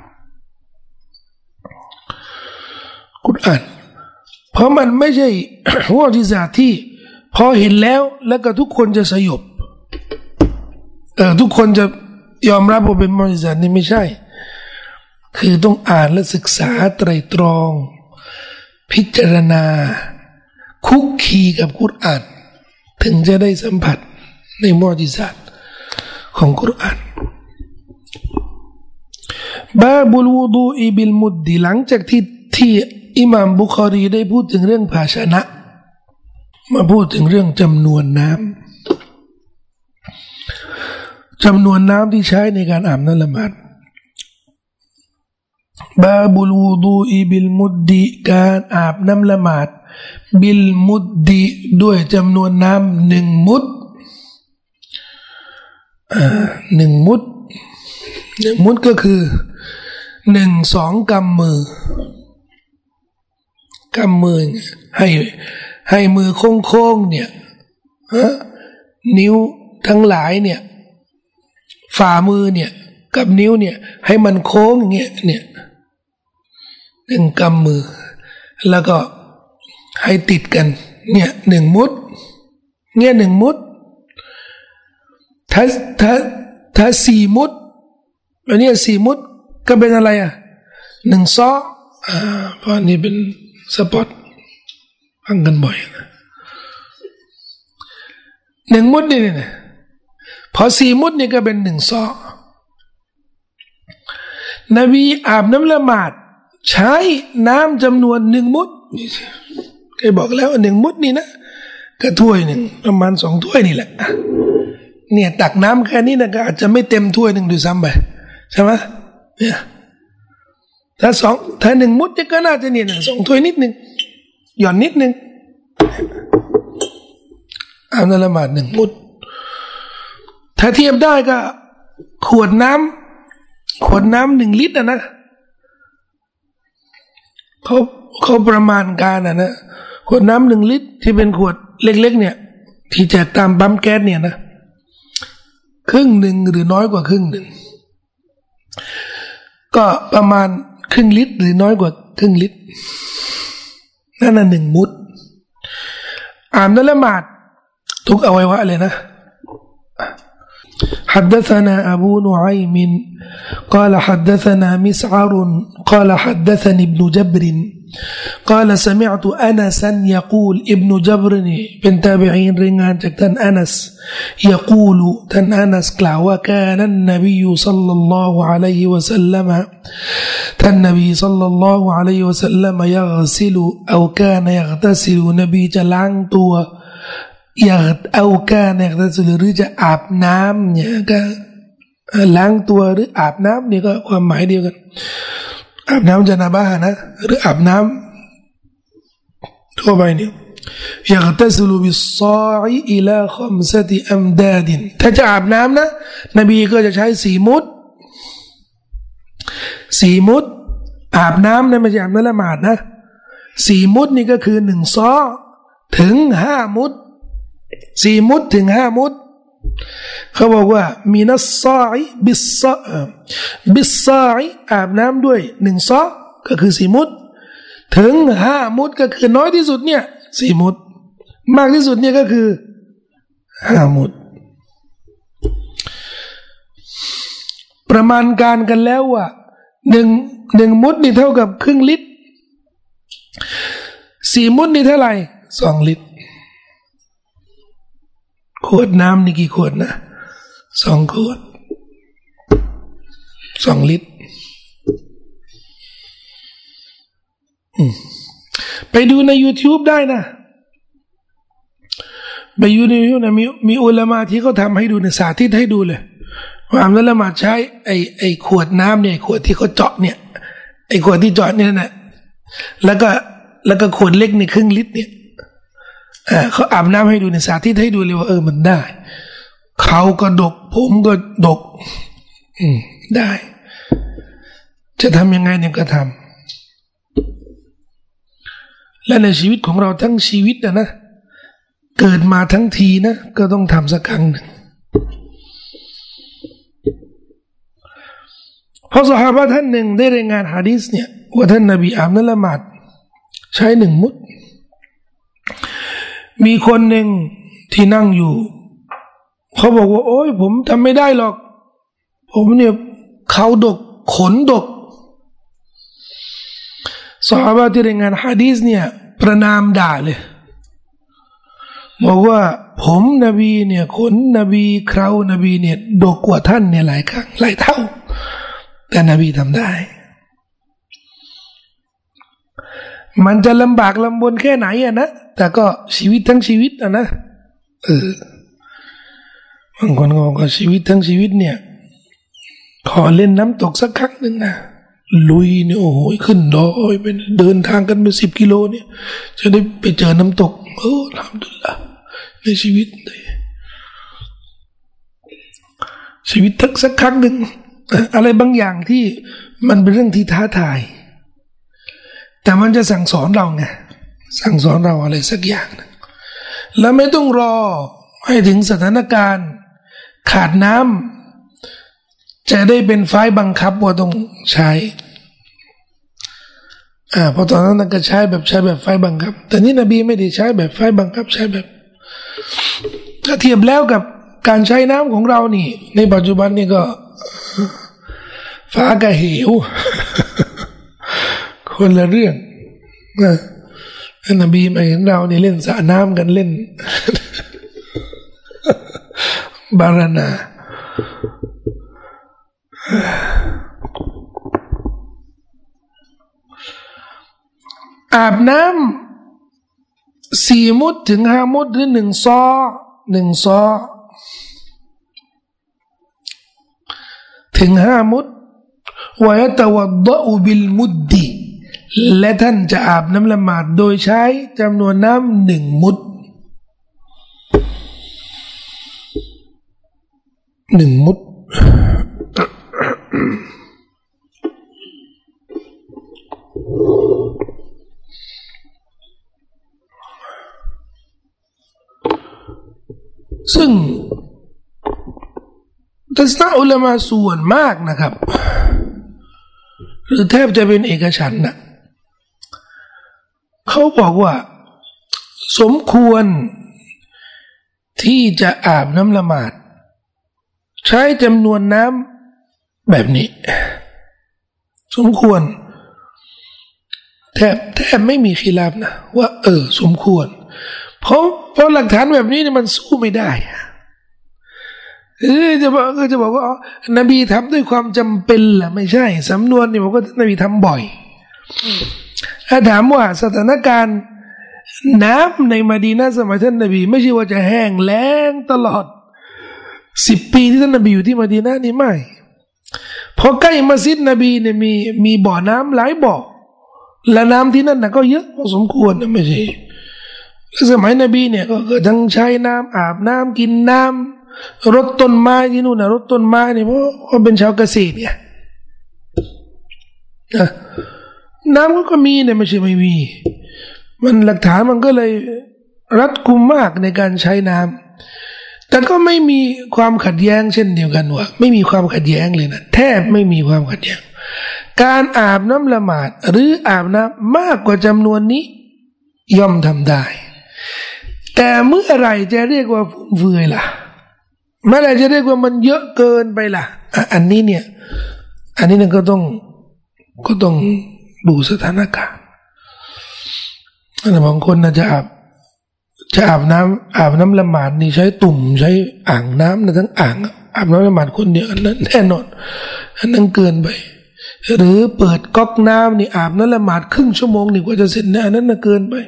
กุรอานเพราะมันไม่ใช่มุอ์ญิซาตที่พอเห็นแล้วแล้วก็ทุกคนจะสยบเออทุกคนจะยอมรับว่าเป็นมุอ์ญิซาตนี่ไม่ใช่คือต้องอ่านและศึกษาไตรตรองพิจารณาคุกคีกับกุรอานถึงจะได้สัมผัสในมุอ์ญิซาตของกุรอานบาบุลวุดูอิบิลมุดดีหลังจากที่ที่อิหม่ามบุคอรีได้พูดถึงเรื่องภาชนะมาพูดถึงเรื่องจำนวนน้ำจำนวนน้ำที่ใช้ในการอาบน้ำละหมาดบาบุลวุดูอิบิลมุดดีการอาบน้ำละหมาดบิลมุดดีด้วยจำนวนน้ำหนึ่งมุดอ่าหนึ่งมุดหนึ่งมุดก็คือหนึ่งสองกำมือกำมือให้ให้มือโค้งๆเนี่ยฮะนิ้วทั้งหลายเนี่ยฝ่ามือเนี่ยกับนิ้วเนี่ยให้มันโค้งอย่างเงี้ยเนี่ยหนึ่งกำมือแล้วก็ให้ติดกันเนี่ยหนึ่งมุดเนี่ยหนึ่งมุดถ้าถ้าถ้าสี่มุดอันนี้สี่มุดก็เป็นอะไรอ่ะหนึ่งซ้ออ่าเพราะนี่เป็นสปอร์ตฟังกันบ่อยนะหนึ่งมุดนี่เนี่ยพอสี่มุดนี่ก็เป็นหนึ่งซ้อนบีอาบน้ำละหมาดใช้น้ำจำนวนหนึ่งมุดเคยบอกแล้วหนึ่งมุดนี่นะก็ถ้วยหนึ่งประมาณสองถ้วยนี่แหละเนี่ยตักน้ำแค่นี้นะก็อาจจะไม่เต็มถ้วยหนึ่งด้วยซ้ำไปใช่ไหมเนี่ยถ้าสองถ้าหนึ่งมุดนี่ก็น่าจะเนี่ยสองถ้วยนิดนึงหย่อนนิดนึงอาบน้ำละหมาดหนึ่งมุดถ้าเทียบได้ก็ขวดน้ำขวดน้ำหนึ่งลิตรนะนะเขาเขาประมาณการนะนะขวดน้ำหนึ่งลิตรที่เป็นขวดเล็กๆเนี่ยที่แจกตามปั๊มแก๊สเนี่ยนะครึ่งหนึ่งหรือน้อยกว่าครึ่งหนึ่งก็ประมาณครึ่งลิตรหรือน้อยกว่าครึ่งลิตรนั่นน่ะหนึ่งมุดอาบน้ำละหมาดทุกอวัยวะเลยนะحدثنا أبو نعيم قال حدثنا مسعر قال حدثني ابن جبر قال سمعت أنسا يقول ابن جبر بن تابعين رنان جكتن أنس يقول تن أنس كلا وكان النبي صلى الله عليه وسلم تن النبي صلى الله عليه وسلم يغسل أو كان يغتسل نبي جلانตัวอยากเอาการอยากจะหรือจะอาบน้ำเนี่ยก็ล้างตัวหรืออาบน้ำนี่ก็ความหมายเดียวกันอาบน้ำจนาบ้านะหรืออาบน้ำทั่วไปเนี่ยอยากจะสรุปซอยอิลาขมสติอัมดาดินถ้าจะอาบน้ำนะนบีก็จะใช้สีมุดสีมุดอาบน้ำนะไม่ใช่อาบน้ำละหมาดนะสีมุดนี่ก็คือหนึ่งซอถึงห้ามุดสี่มุดถึงห้ามุดเขาบอกว่ามีนัสซาอิบิสซาบิสซาอิอาบน้ำด้วยหนึ่งซอก็คือสี่มุดถึงห้ามุดก็คือน้อยที่สุดเนี่ยสี่มุดมากที่สุดเนี่ยก็คือห้ามุดประมาณการกันแล้วว่าหนึ่งหนึ่งมุดนี่เท่ากับครึ่งลิตรสี่มุดนี่เท่าไหร่สองลิตรขวดน้ำนี่กี่ขวดนะสองขวดสองลิตรไปดูใน YouTube ได้นะไปดูใน YouTube นะมีมีอุลามะที่เขาทำให้ดูในสาธิตให้ดูเลยว่าอัลลอฮฺมาใช้ไอไอขวดน้ำเนี่ยขวดที่เขาเจาะเนี่ยไอขวดที่เจาะเนี่ยนะแล้วก็แล้วก็ขวดเล็กในครึ่งลิตรเนี่ยเขาอาบน้ำให้ดูในสาธิตให้ดูเลยว่าเออมันได้เขาก็ดกผมก็ดกอืมได้จะทำยังไงเนี่ยก็ทำและในชีวิตของเราทั้งชีวิตนะนะเกิดมาทั้งทีนะก็ต้องทำสักครั้งหนึ่งเพราะซอฮาบะห์ท่านหนึ่งได้รายงานหะดีษเนี่ยว่าท่านนบีอาบน้ำละหมาดใช้หนึ่งมุดมีคนหนึ่งที่นั่งอยู่เขาบอกว่าโอ๊ยผมทำไม่ได้หรอกผมเนี่ยเขาดกขนดกซอฮาบะห์ที่รายงานหะดีษเนี่ยประนามด่าเลยบอกว่าผมนบีเนี่ยขนนบีเครานบีเนี่ยดกกว่าท่านเนี่ยหลายครั้งหลายเท่าแต่นบีทำได้มันจะลำบากลำบนแค่ไหนอะนะแต่ก็ชีวิตทั้งชีวิตอะนะเออบางคนก็บอกว่าชีวิตทั้งชีวิตเนี่ยขอเล่นน้ำตกสักครั้งหนึ่งนะลุยเนี่ยโอ้โหขึ้นดอยไปเดินทางกันไปสิบกิโลเนี่ยจะได้ไปเจอน้ำตกโอ้อัลฮัมดุลิลละห์ในชีวิตเลยชีวิตทักสักครั้งหนึ่งอะไรบางอย่างที่มันเป็นเรื่องที่ท้าทายแต่มันจะสั่งสอนเราไงสั่งสอนเราอะไรสักอย่างนึงแล้วไม่ต้องรอให้ถึงสถานการณ์ขาดน้ำจะได้เป็นไฟบังคับว่าต้องใช้อ่าเพราะตอนนั้นก็ใช้แบบใช้แบบไฟบังคับแต่นี่นบีไม่ได้ใช้แบบไฟบังคับใช้แบบถ้าเทียบแล้วกับการใช้น้ำของเรานี่ในปัจจุบันนี่ก็ฟ้ากับเหวคนละเรื่องนะนบีมาเห็นเราเนี่ยเล่นสระน้ำกันเล่นบารานาอาบน้ำสี่มุดถึงห้ามุดหรือหนึ่งซอหนึ่งซอถึงห้ามุดวะยะตะวัดดะอุบิลมุดดิและท่านจะอาบน้ำละหมาดโดยใช้จำนวนน้ำหนึ่งมุดหนึ่งมุดซึ่งทัศนะอุลามะส่วนมากนะครับหรือแทบจะเป็นเอกฉันท์นะเขาบอกว่าสมควรที่จะอาบน้ำละหมาดใช้จำนวนน้ำแบบนี้สมควรแทบแทบไม่มีขีลาฟนะว่าเออสมควรเพราะเพราะหลักฐานแบบนี้เนี่ยมันสู้ไม่ได้เออจะบอกก็จะบอกว่านบีทำด้วยความจำเป็นแหละไม่ใช่สำนวนนี่บอกว่านบีทำบ่อยถ้าถามว่าสถานการณ์น้ำในมะดีนะห์สมัยท่านนบีไม่ใช่ว่าจะแห้งแล้งตลอดสิบปีที่ท่านนบีอยู่ที่มะดีนะห์นี่ไม่พอใกล้มัสยิดนบีเนี่ยมีมีบ่อน้ำหลายบ่อและน้ำที่นั่นนะก็เยอะพอสมควรนะไม่ใช่สมัยนบีเนี่ยก็ทั้งใช้น้ำอาบน้ำกินน้ำรดต้นไม้ที่นู่นนะรดต้นไม้เนี่ยเพราะว่าเป็นชาวเกษตรเนี่ยน้ำก็มีเนี่ยไม่ใช่ไม่มีมันหลักฐานมันก็เลยรัดกุมมากในการใช้น้ำแต่ก็ไม่มีความขัดแย้งเช่นเดียวกันว่าไม่มีความขัดแย้งเลยนะแทบไม่มีความขัดแย้งการอาบน้ำละหมาดหรืออาบน้ำมากกว่าจำนวนนี้ย่อมทำได้แต่เมื่อไหร่จะเรียกว่าฟุ่มเฟือยล่ะเมื่อไหร่จะเรียกว่ามันเยอะเกินไปล่ะอันนี้เนี่ยอันนี้เนี่ยก็ต้องก็ต้องดูสถานการณ์บางคนน่าจะอาบจะอาบน้ำอาบน้ำละหมาดนี่ใช้ตุ่มใช้อ่างน้ำนะทั้งอ่างอาบน้ำละหมาดคนเดียวอันนั้นแน่นอนอันนั้นเกินไปหรือเปิดก๊อกน้ำนี่อาบน้ำละหมาดครึ่งชั่วโมงนี่กว่าจะเสร็จเนี่ยอันนั้นน่ะเกินไป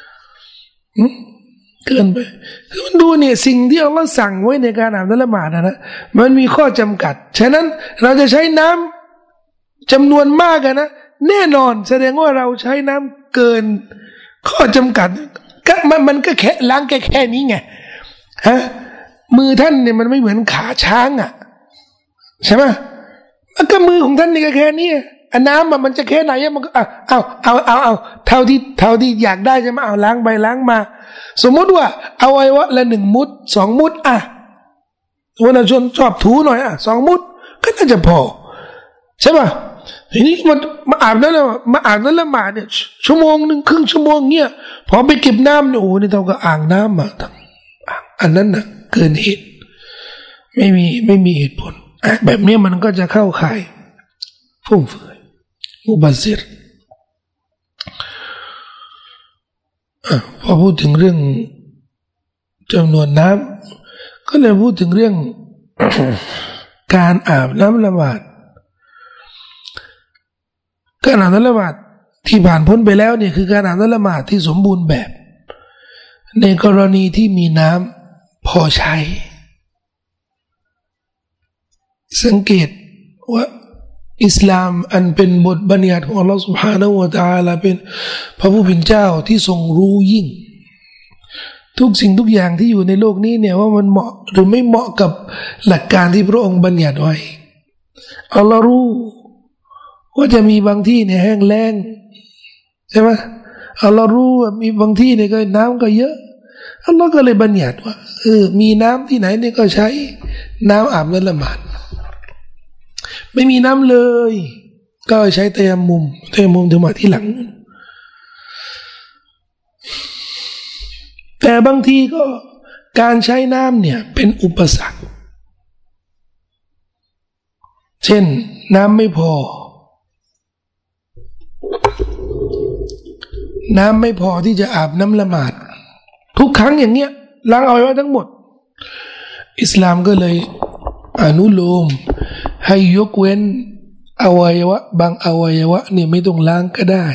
เกินไปคือมันดูเนี่ยสิ่งที่อัลลอฮ์สั่งไว้ในการอาบน้ำละหมาดนะนะมันมีข้อจำกัดฉะนั้นเราจะใช้น้ำจำนวนมากนะแน่นอนแสดงว่าเราใช้น้ำเกินข้อจำกัดก็มันมันก็แค่ล้างแค่แค่นี้ไงฮะมือท่านเนี่ยมันไม่เหมือนขาช้างอ่ะใช่ไหมมันก็มือของท่านนี่ก็แค่นี้อันน้ำมันจะแค่ไหนมันก็เอาเอาเอาเอาเอาเท่าที่เท่าที่อยากได้ใช่ไหมเอาล้างไปล้างมาสมมติว่าเอาไว้ว่าละหนึ่งมุดสองมุดอ่ะวันนั้นชนชอบถูหน่อยอ่ะสองมุดก็น่าจะพอใช่ป่ะทีนี้มันมาอาบน้ำแล้วมาอาบน้ำละหมาดเนี่ยชั่วโมงหนึ่งครึ่งชั่วโมงเงี้ยพอไปเก็บน้ำเนี่ยโอ้นี่เท่ากับอ่างน้ำอ่ะอันนั้นน่ะเกินเหตุไม่มีไม่มีเหตุผลแบบนี้มันก็จะเข้าข่ายฟุ่มเฟือยมุบัซซิรพอพูดถึงเรื่องจำนวนน้ำก็เลยพูดถึงเรื่อง การอาบน้ำละหมาดการอาบน้ำละหมาดที่ผ่านพ้นไปแล้วเนี่ยคือการอาบน้ำละหมาดที่สมบูรณ์แบบในกรณีที่มีน้ำพอใช้สังเกตว่าอิสลามอันเป็นบทบัญญัติของอัลลอฮฺ سبحانه และ تعالى เป็นพระผู้เป็นเจ้าที่ทรงรู้ยิ่งทุกสิ่งทุกอย่างที่อยู่ในโลกนี้เนี่ยว่ามันเหมาะหรือไม่เหมาะกับหลักการที่พระองค์บัญญัติไว้อัลลอฮฺรู้ว่าจะมีบางที่เนี่ยแห้งแล้งใช่ไหมอัลลอฮฺรู้ว่ามีบางที่เนี่ยก็น้ำก็เยอะอัลลอฮฺก็เลยบัญญัติว่าเออมีน้ำที่ไหนเนี่ยก็ใช้น้ำอาบน้ำละหมาดไม่มีน้ำเลยก็ใช้เตยมุมเตยมุมถึงมาที่หลังแต่บางทีก็การใช้น้ำเนี่ยเป็นอุปสรรคเช่นน้ำไม่พอน้ำไม่พอที่จะอาบน้ำละหมาดทุกครั้งอย่างเนี้ยล้างเอาไว้ทั้งหมดอิสลามก็เลยอนุโลมให้ยกเว้นอวัยวะบางอวัยวะเนี่ยไม่ต้องล้างก็ได้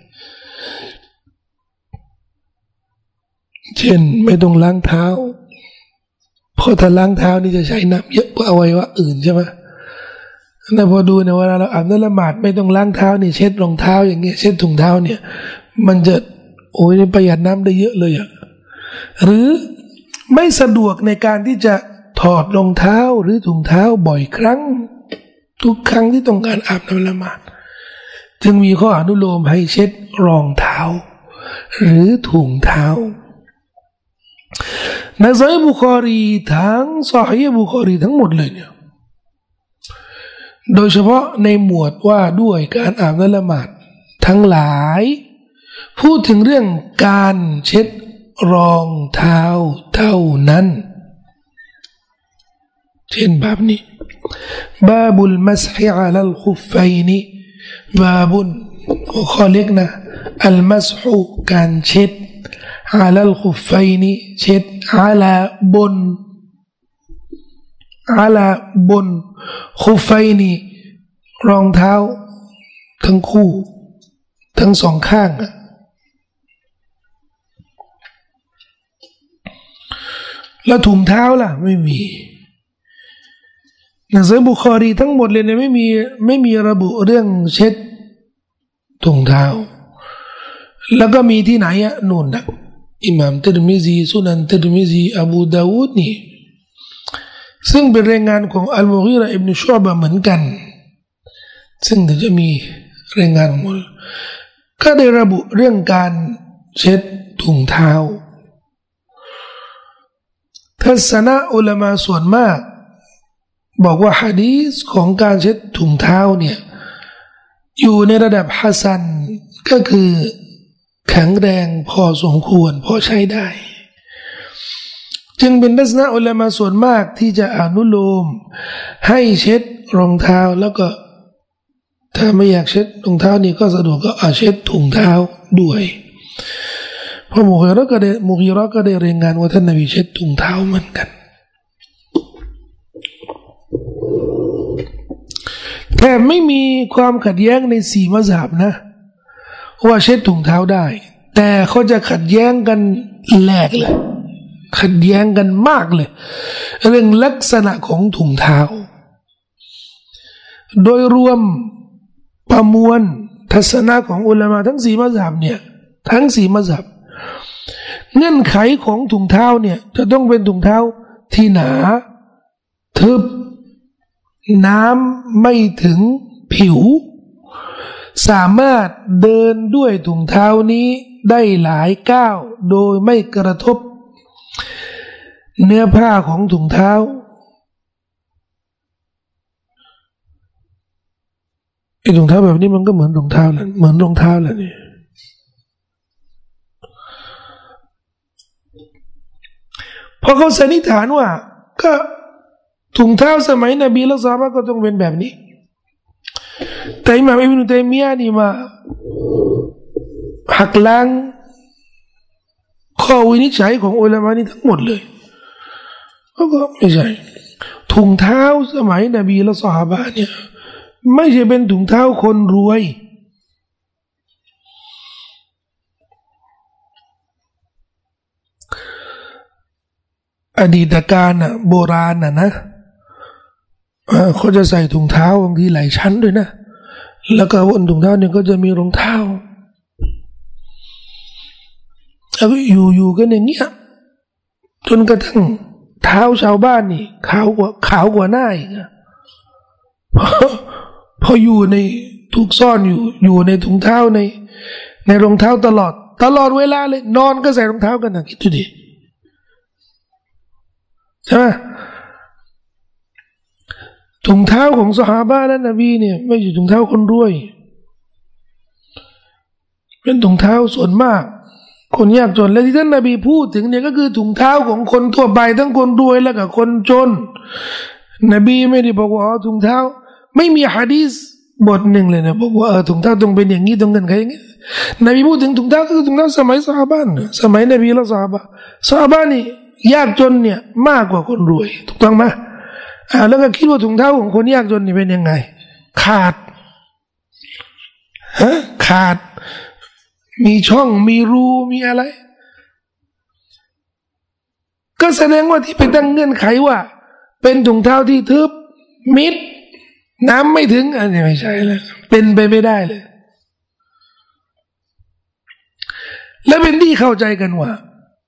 เช่นไม่ต้องล้างเท้าเพราะถ้าล้างเท้านี่จะใช้น้ำเยอะกว่าอวัยวะอื่นใช่ไหมนะพอดูเนี่ยเวลาเราอาบน้ำละหมาดไม่ต้องล้างเท้านี่เช็ดรองเท้าอย่างเงี้ยเช็ดถุงเท้าเนี่ยมันจะโอ้ยประหยัดน้ำได้เยอะเลยอะหรือไม่สะดวกในการที่จะถอดรองเท้าหรือถุงเท้าบ่อยครั้งทุกครั้งที่ต้องการอาบน้ำละหมาดจึงมีข้ออนุโลมให้เช็ดรองเท้าหรือถุงเท้าในซอฮีฮ์บุคอรีทั้งซอฮีฮ์บุคอรีทั้งหมดเลยเนี่ยโดยเฉพาะในหมวดว่าด้วยการอาบน้ำละหมาดทั้งหลายพูดถึงเรื่องการเช็ดรองเท้าเท่านั้นเช่นแบบนี้บาบุลมัสฮิอะลัลคุฟฟัยนีบาบุลข้อเล็กนะอัลมัสฮูการเช็ดอะลัลคุฟฟัยนีเช็ดอะลาบนอะลาบนคุฟฟัยนีรองเท้าทั้งคู่ทั้งสองข้างแล้วถุงเท้าล่ะไม่มีหนังสือบุคอรีทั้งหมดเลยเนี่ยไม่มีไม่มีระบุเรื่องเช็ดถุงเท้าแล้วก็มีที่ไหนอะนู่นนะอิหม่ามติรมิซีสุนันติรมิซีอบูดาวูดนี่ซึ่งเป็นรายงานของอัลมุกีเราะห์อิบนุชุอ์บะห์เหมือนกันซึ่งเดี๋ยวจะมีรายงานหมดก็ได้ระบุเรื่องการเช็ดถุงเท้าทัศนะอุลามะส่วนมากบอกว่าหะดีษของการเช็ดถุงเท้าเนี่ยอยู่ในระดับฮัสซันก็คือแข็งแรงพอสมควรพอใช้ได้จึงเป็นทัศนะอุลามะส่วนมากที่จะอนุโลมให้เช็ดรองเท้าแล้วก็ถ้าไม่อยากเช็ดรองเท้านี่ก็สะดวกก็อาเช็ดถุงเท้าด้วยเพราะมุกีเราะห์ก็ได้มุกีเราะห์ก็ได้รายงานว่าท่านนบีเช็ดถุงเท้าเหมือนกันแต่ไม่มีความขัดแย้งในสี่มัซฮับนะว่าเช็ดถุงเท้าได้แต่เขาจะขัดแย้งกันแหลกเลยขัดแย้งกันมากเลยเรื่องลักษณะของถุงเท้าโดยรวมประมวลทัศนะของอุลามะทั้งสี่มัซฮับเนี่ยทั้งสี่มัซฮับเงื่อนไขของถุงเท้าเนี่ยจะต้องเป็นถุงเท้าที่หนาทึบน้ำไม่ถึงผิวสามารถเดินด้วยถุงเท้านี้ได้หลายก้าวโดยไม่กระทบเนื้อผ้าของถุงเท้าไอ้ถุงเท้าแบบนี้มันก็เหมือนรองเท้าแหละเหมือนรองเท้าแหละนี่พอเขาสันนิษฐานว่าก็ถุงเท้าสมัยนบีและซอฮาบะห์ก็ต้องเป็นแบบนี้แต่อิหม่ามอิบนุตัยมียะห์นี่มาหักล้างข้อวินิจฉัยของอุลามะนี่ทั้งหมดเลยก็ไม่ใช่ถุงเท้าสมัยนบีและซอฮาบะห์เนี่ยไม่ใช่เป็นถุงเท้าคนรวยอดีตการน่ะโบราณน่ะนะเขาจะใส่ถุงเท้าบางทีหลายชั้นด้วยนะแล้วก็บนถุงเท้าเนี่ยก็จะมีรองเท้าแล้วก็อยู่อยู่กันอย่างเงี้ยจนกระทั่งเท้าชาวบ้านนี่ขาวกว่าขาวกว่าหน้าอีกอะพอพออยู่ในถูกซ่อนอยู่อยู่ในถุงเท้าในในรองเท้าตลอดตลอดเวลาเลยนอนก็ใส่รองเท้ากันนะคิดดูดิใช่ไหมถุงเท้าของซอฮาบะห์และนบีเนี่ยไม่ใช่ถุงเท้าคนรวยเป็นถุงเท้าส่วนมากคนยากจนและที่ท่านนบีพูดถึงเนี่ยก็คือถุงเท้าของคนทั่วไปทั้งคนรวยและกับคนจนนบีไม่ได้บอกว่าถุงเท้าไม่มีหะดีษบทหนึ่งเลยนะบอกว่าถุงเท้าต้องเป็นอย่างนี้ต้องกันใครอย่างนี้นบีพูดถึงถุงเท้าก็คือถุงเท้าสมัยซอฮาบะห์สมัยนบีและซอฮาบะห์ซอฮาบะห์นี่ยากจนเนี่ยมากกว่าคนรวยถูกต้องไหมอ่าแล้วก็คิดว่าถุงเท้าของคนยากจนนี่เป็นยังไงขาดฮะขาดมีช่องมีรูมีอะไรก็แสดงว่าที่ไปตั้งเงื่อนไขว่าเป็นถุงเท้าที่ทึบมิดน้ำไม่ถึงอันนี้ไม่ใช่แล้วเป็นไปไม่ได้เลยและเป็นที่เข้าใจกันว่า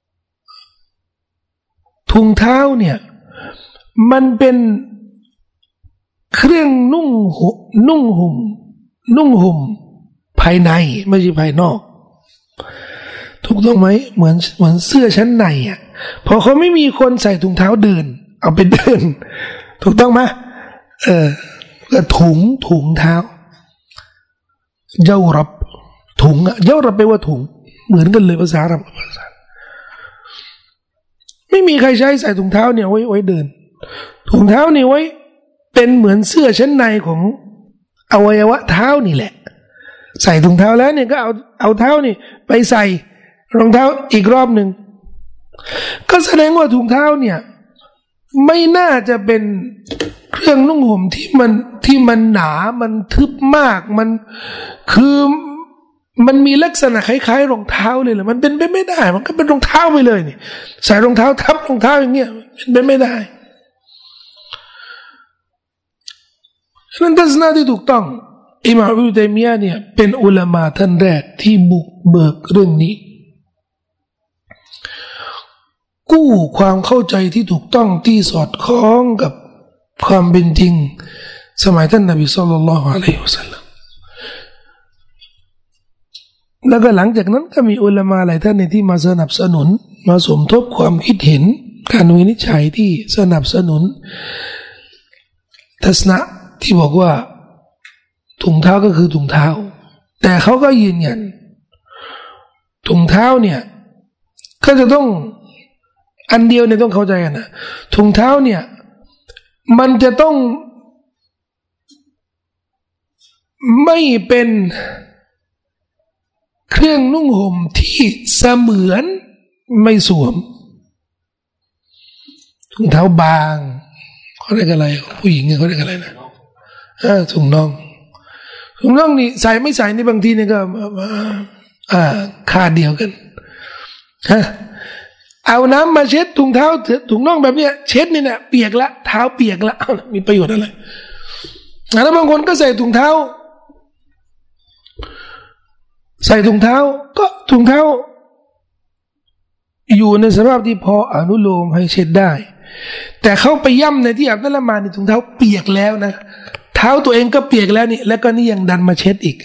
ถุงเท้าเนี่ยมันเป็นเครื่องนุ่งห่มนุ่งห่มนุ่งห่มภายในไม่ใช่ภายนอกถูกต้องไหมเหมือนเหมือนเสื้อชั้นในอ่ะพอเขาไม่มีคนใส่ถุงเท้าเดินเอาไปเดินถูกต้องไหมเออก็ถุงถุงเท้าเจ้ารับถุงอ่ะเจ้ารับแปลว่าถุงเหมือนกันเลยภาษาอาหรับภาษาไม่มีใครใช้ใส่ถุงเท้าเนี่ยไว้ไว้เดินถุงเท้านี่ไว้เป็นเหมือนเสื้อชั้นในของอวัยวะเท้านี่แหละใส่ถุงเท้าแล้วเนี่ยก็เอาเอาเท้านี่ไปใส่รองเท้าอีกรอบหนึ่งก็แสดงว่าถุงเท้าเนี่ยไม่น่าจะเป็นเครื่องนุ่งห่มที่มันที่มันหนามันทึบมากมันคือมันมีลักษณะคล้ายๆรองเท้าเลยเหรอมันเป็นไปไม่ได้มันก็เป็นรองเท้าไปเลยนี่ใส่รองเท้าทับรองเท้าอย่างเงี้ยเป็นไปไม่ได้ฉะนั้นทัศนะที่ถูกต้องอิหม่ามอิบนุตัยมียะห์เนี่ยเป็นอุลามะท่านแรกที่บุกเบิกเรื่องนี้กู้ความเข้าใจที่ถูกต้องที่สอดคล้องกับความเป็นจริงสมัยท่านนบีศ็อลลัลลอฮุอะลัยฮิวะซัลลัมแล้วก็หลังจากนั้นก็มีอุลามะหลายท่านที่มาสนับสนุนมาสมทบความคิดเห็นการวินิจฉัยที่สนับสนุนทัศนะที่บอกว่าถุงเท้าก็คือถุงเท้าแต่เขาก็ยืนยันถุงเท้าเนี่ยก็จะต้องอันเดียวเนี่ยต้องเข้าใจกันนะถุงเท้าเนี่ยมันจะต้องไม่เป็นเครื่องนุ่งห่มที่เสมือนไม่สวมถุงเท้าบางเขาเรียกอะไรผู้หญิงเขาเรียกอะไรนะอ่าถุงน่องถุงน่องนี่ใส่ไม่ใส่นี่บางทีนี่ก็อ่าค่าเดียวกันฮะเอาน้ำมาเช็ดถุงเท้าถุงน่องแบบเนี้ยเช็ดนี่เนี่ยเปียกละเท้าเปียกละมีประโยชน์อะไรแล้วบางคนก็ใส่ถุงเท้าใส่ถุงเท้าก็ถุงเท้าอยู่ในสภาพที่พออนุโลมให้เช็ดได้แต่เข้าไปย่ำในที่อาบน้ำละหมาดในถุงเท้าเปียกแล้วนะเท้าตัวเองก็เปียกแล้วนี่แล้วก็นี่ยังดันมาเช็ดอีก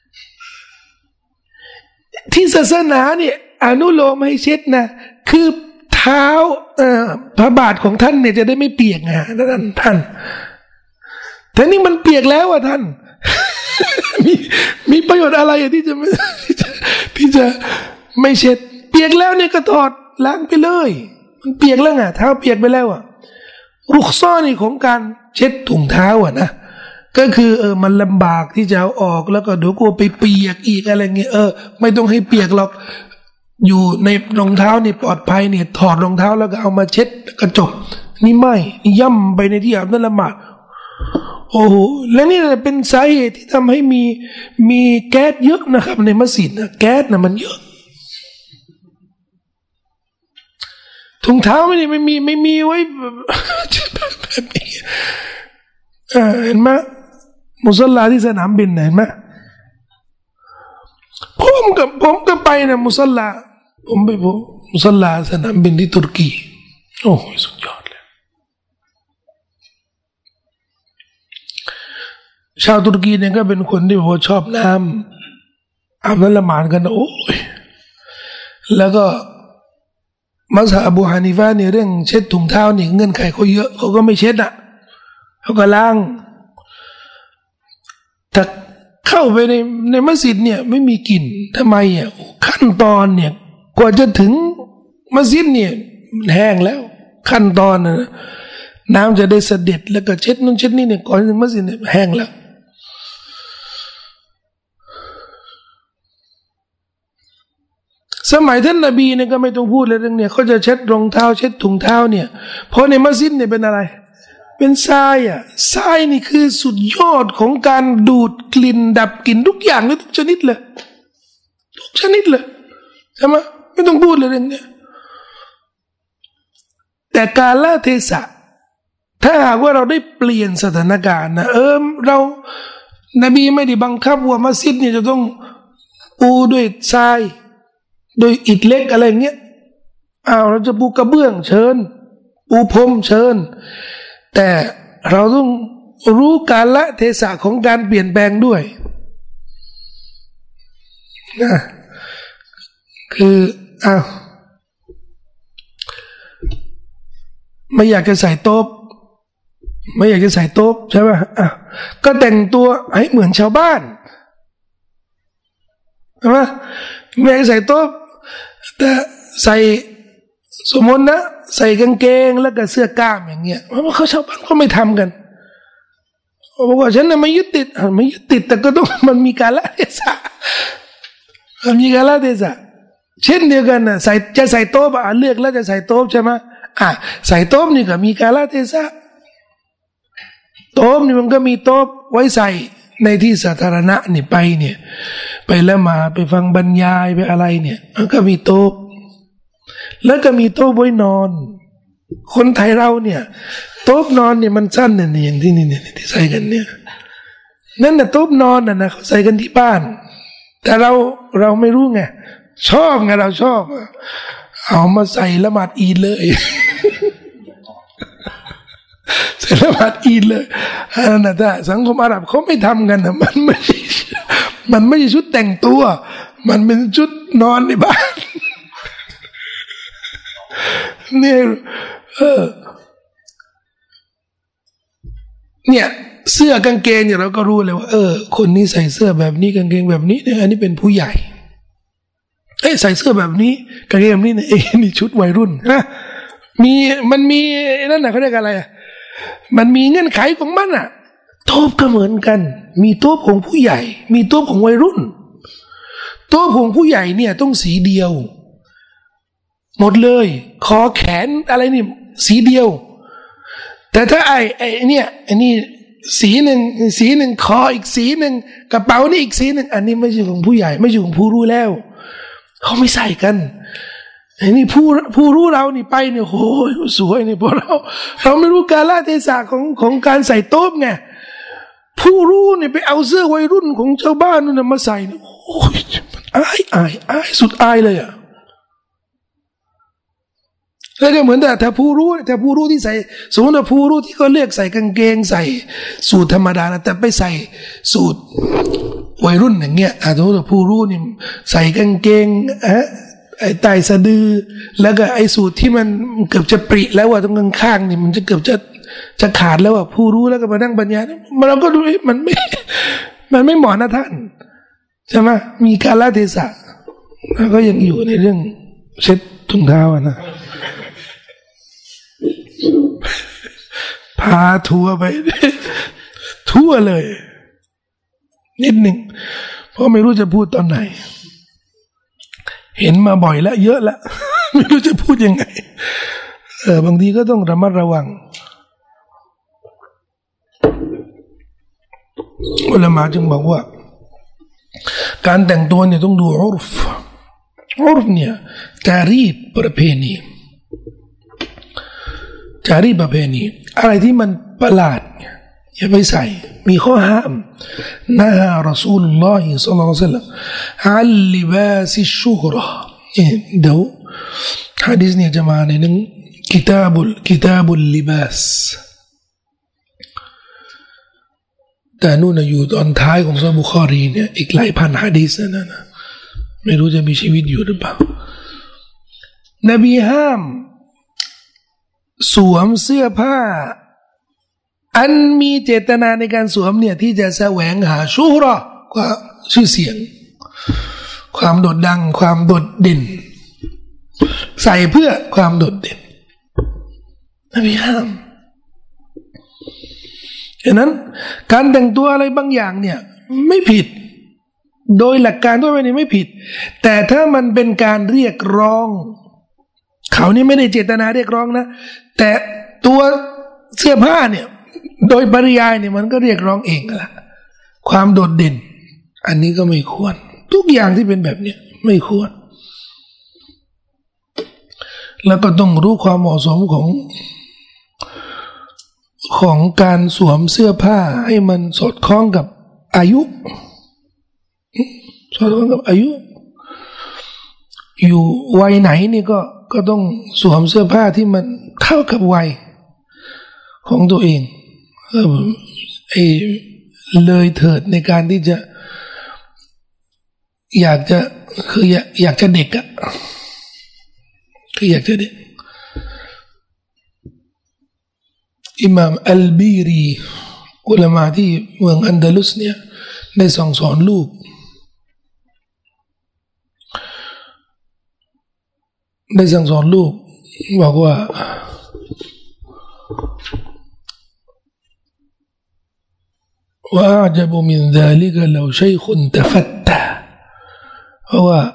ที่ศาสนาเนี่ยอนุโลมให้เช็ดนะคือเท้าเอ่อพระบาทของท่านเนี่ยจะได้ไม่เปียกไงท่านท่านแต่นี่มันเปียกแล้วอ่ะท่าน มีมีประโยชน์อะไรที่จะไม่ที่จะที่จะไม่เช็ดเปียกแล้วเนี่ยก็ถอดล้างไปเลยมันเปียกแล้วไงเท้าเปียกไปแล้วอ่ะรุกซ้อนี่ของการเช็ดถุงเท้าอ่ะนะก็คือเออมันลำบากที่จะเอาออกแล้วก็เดี๋ยวกูไปเปียกอีกอะไรเงี้ยเออไม่ต้องให้เปียกหรอกอยู่ในรองเท้านี่ปลอดภัยเนี่ยถอดรองเท้าแล้วก็เอามาเช็ดกระจกนี่ไม่นี่ย่ำไปในที่อาบน้ำละหมาดโอ้โหและนี่เป็นสาเหตุที่ทำให้มีมีแก๊สเยอะนะครับในมัสยิดนะแก๊สนะมันเยอะถุงเท้าไม่ได้ไม่มีไม่มีไว้แบบนี้เห็นไหมมุสลิมที่สนามบินเห็นไหมผมกับผมก็ไปนะมุสลิมผมไปผมมุสลิมสนามบินที่ตุรกีโอ้โหสุดยอดเลยชาวตุรกีเนี่ยก็เป็นคนที่ผมชอบน้ำอาบน้ำละหมาดกันโอ้ยแล้วก็มัสฮับอบูฮานิฟะเนี่ยเรื่องเช็ดถุงเท้านี่เงื่อนไขเขาเยอะเขาก็ไม่เช็ดอ่ะเขาก็ล้างแต่เข้าไปในในมัสยิดเนี่ยไม่มีกลิ่นทำไมอ่ะขั้นตอนเนี่ยกว่าจะถึงมัสยิดเนี่ยมันแห้งแล้วขั้นตอนนะน้ำจะได้เสด็จแล้วก็เช็ดนู่นเช็ดนี่เนี่ยก่อนถึงมัสยิดเนี่ยแห้งแล้วสมัยท่านนบีเนี่ยก็ไม่ต้องพูดเลยเรื่องเนี่ยเขาจะเช็ดรองเท้าเช็ดถุงเท้าเนี่ยเพราะในมัสยิดเนี่ยเป็นอะไรเป็นทรายอ่ะทรายนี่คือสุดยอดของการดูดกลิ่นดับกลิ่นทุกอย่างเลยทุกชนิดเลยทุกชนิดเลยใช่ไหมไม่ต้องพูดเลยเรื่องเนี้ยแต่กาลเทศะถ้าหากว่าเราได้เปลี่ยนสถานการณ์นะเออเรานบีไม่ได้บังคับว่ามัสยิดเนี่ยจะต้องปูด้วยทรายโดยอิฐเล็กอะไรเงี้ยอ้าวเราจะปูกระเบื้องเชิญปูพรมเชิญแต่เราต้องรู้กาลเทศะของการเปลี่ยนแปลงด้วยนะคืออ้าวไม่อยากจะใส่โต๊ะไม่อยากจะใส่โต๊ะใช่ไหมอ่ะก็แต่งตัวให้เหมือนชาวบ้านใช่ไหมไม่อยากใส่โต๊ะแต่ใส่สมมตินะใส่กางเกงแล้วก็เสื้อกล้ามอย่างเงี้ยเพราะว่าเขาชาวบ้านก็ไม่ทำกันบอกว่าฉันน่ะไม่ยึดติดไม่ยึดติดแต่ก็ต้องมันมีกาลเทศะมันมีกาลเทศะเช่นเดียวกันนะใส่จะใส่โต๊ะอ่ะเลือกแล้วจะใส่โต๊ะใช่ไหมอ่ะใส่โต๊ะนี่ก็มีกาลเทศะโต๊ะนี่มันก็มีโต๊ะไว้ใส่ในที่สาธารณะนี่ไปเนี่ยไปละหมาดไปฟังบรรยายไปอะไรเนี่ยมันก็มีโต๊ะแล้วก็มีโต๊ะไว้นอนคนไทยเราเนี่ยโต๊ะนอนเนี่ยมันสั้นเนี่ยอย่างที่นี่เนี่ยที่ใส่กันเนี่ยนั่นน่ะโต๊ะนอนน่ะนะเขาใส่กันที่บ้านแต่เราเราไม่รู้ไงชอบไงเราชอบเอามาใส่ละหมาดอีดเลยใส่ละหมาดอีดเลยอันนั้นแต่สังคมอาหรับเขาไม่ทำกันนะมันไม่มันไม่ใช่ชุดแต่งตัวมันเป็นชุดนอนในบ้านเนี่ยเออเนี่ยเสื้อกางเกงเนี่ยเราก็รู้เลยว่าเออคนนี้ใส่เสื้อแบบนี้กางเกงแบบนี้เนี่ยอันนี้เป็นผู้ใหญ่เอ้ใส่เสื้อแบบนี้กางเกงแบบนี้เนี่ยเอ้นี่ชุดวัยรุ่นนะมีมันมีนั่นน่ะเขาเรียกอะไรอ่ะมันมีเงื่อนไขของมันอ่ะโต๊ะก็เหมือนกันมีโต๊ะของผู้ใหญ่มีโต๊ะของวัยรุ่นโต๊ะของผู้ใหญ่เนี่ยต้องสีเดียวหมดเลยคอแขนอะไรนี่สีเดียวแต่ถ้าไอ้ไอ้เนี่ยไอ้นี่สีหนึ่งสีหนึ่งคออีกสีหนึ่งกระเป๋านี่อีกสีหนึ่งอันนี้ไม่ใช่ของผู้ใหญ่ไม่ใช่ของผู้รู้แล้วเขาไม่ใส่กันไอ้นี่ผู้ผู้รู้เรานี่ไปเนี่ยโอ้ยสวยนี่พวกเราเราไม่รู้กาลเทศะของของการใส่โต๊ะไงผู้รู้เนี่ยไปเอาเสื้อวัยรุ่นของชาวบ้านนู่นมาใส่เนี่ยโอ้ยอายอายอายสุดอายเลยอ่ะแล้วก็เหมือนแต่ถ้าผู้รู้แต่ผู้รู้ที่ใส่สมมติว่าผู้รู้ที่เขาเลือกใส่กางเกงใส่สูทธรรมดานะแต่ไปใส่สูทวัยรุ่นอย่างเงี้ยอ่ะสมมติว่าผู้รู้นี่ใส่กางเกงอะไอ้ใต้สะดือแล้วก็ไอ้สูทที่มันเกือบจะปริแล้วว่าตรงข้างๆนี่มันจะเกือบจะจะขาดแล้วว่าผู้รู้แล้วก็มานั่งบรรยายมันเราก็ดูมันไม่มันไม่เหมาะนะท่านใช่ไหมมีกาลเทศะแล้วก็ยังอยู่ในเรื่องเช็ดถุงเท้าอ่ะนะพาทัวร์ไปทั่วเลยนิดหนึ่งเพราะไม่รู้จะพูดตอนไหนเห็นมาบ่อยแล้วเยอะแล้วไม่รู้จะพูดยังไงเออบางทีก็ต้องระมัดระวังอุลามะจึงบอกว่าการแต่งตัวเนี่ยต้องดูอุรฟอุรฟเนี่ยจารีตประเพณีจารีตประเพณีอะไรที่มันประหลาดอย่าไปใส่มีข้อห้ามนะฮะรอซูลุลลอฮิศ็อลลัลลอฮุอะลัยฮิวะซัลลัมอัลลิบาซิชชุฮเราะห์เดี๋ยวหะดีษเนี่ยจะมาในหนังกิตาบุลกิตาบุลลิบาสแต่นู่นอยู่ตอนท้ายของซอฮีฮ์บุคอรีเนี่ยอีกหลายพันหะดีษนั่นนะไม่รู้จะมีชีวิตอยู่หรือเปล่านบีห้ามสวมเสื้อผ้าอันมีเจตนาในการสวมเนี่ยที่จะแสวงหาชูเราะห์ความชื่อเสียงความโดดดังความโดดเด่นใส่เพื่อความโดดเด่นนบีห้ามฉะนั้นการแต่งตัวอะไรบางอย่างเนี่ยไม่ผิดโดยหลักการทั่วไปนี่ไม่ผิดแต่ถ้ามันเป็นการเรียกร้องเขานี่ไม่ได้เจตนาเรียกร้องนะแต่ตัวเสื้อผ้าเนี่ยโดยปริยายเนี่ยมันก็เรียกร้องเองละความโดดเด่นอันนี้ก็ไม่ควรทุกอย่างที่เป็นแบบเนี้ยไม่ควรแล้วก็ต้องรู้ความเหมาะสมของของการสวมเสื้อผ้าให้มันสอดคล้องกับอายุสอดคล้องกับอายุอยู่วัยไหนนี่ก็ก็ต้องสวมเสื้อผ้าที่มันเข้ากับวัยของตัวเองไอ้เลยเถิดในการที่จะอยากจะคืออยากอยากจะเด็กอะคืออยากจะเด็กอิหม่ามอัลบีรีอุลามะที่เมืองอันดาลุสเนี่ยได้สั่งสอนลูกได้สั่งสอนลูกบอกว่าوأعجب من ذلك لو شيخ تفتى เพราะว่า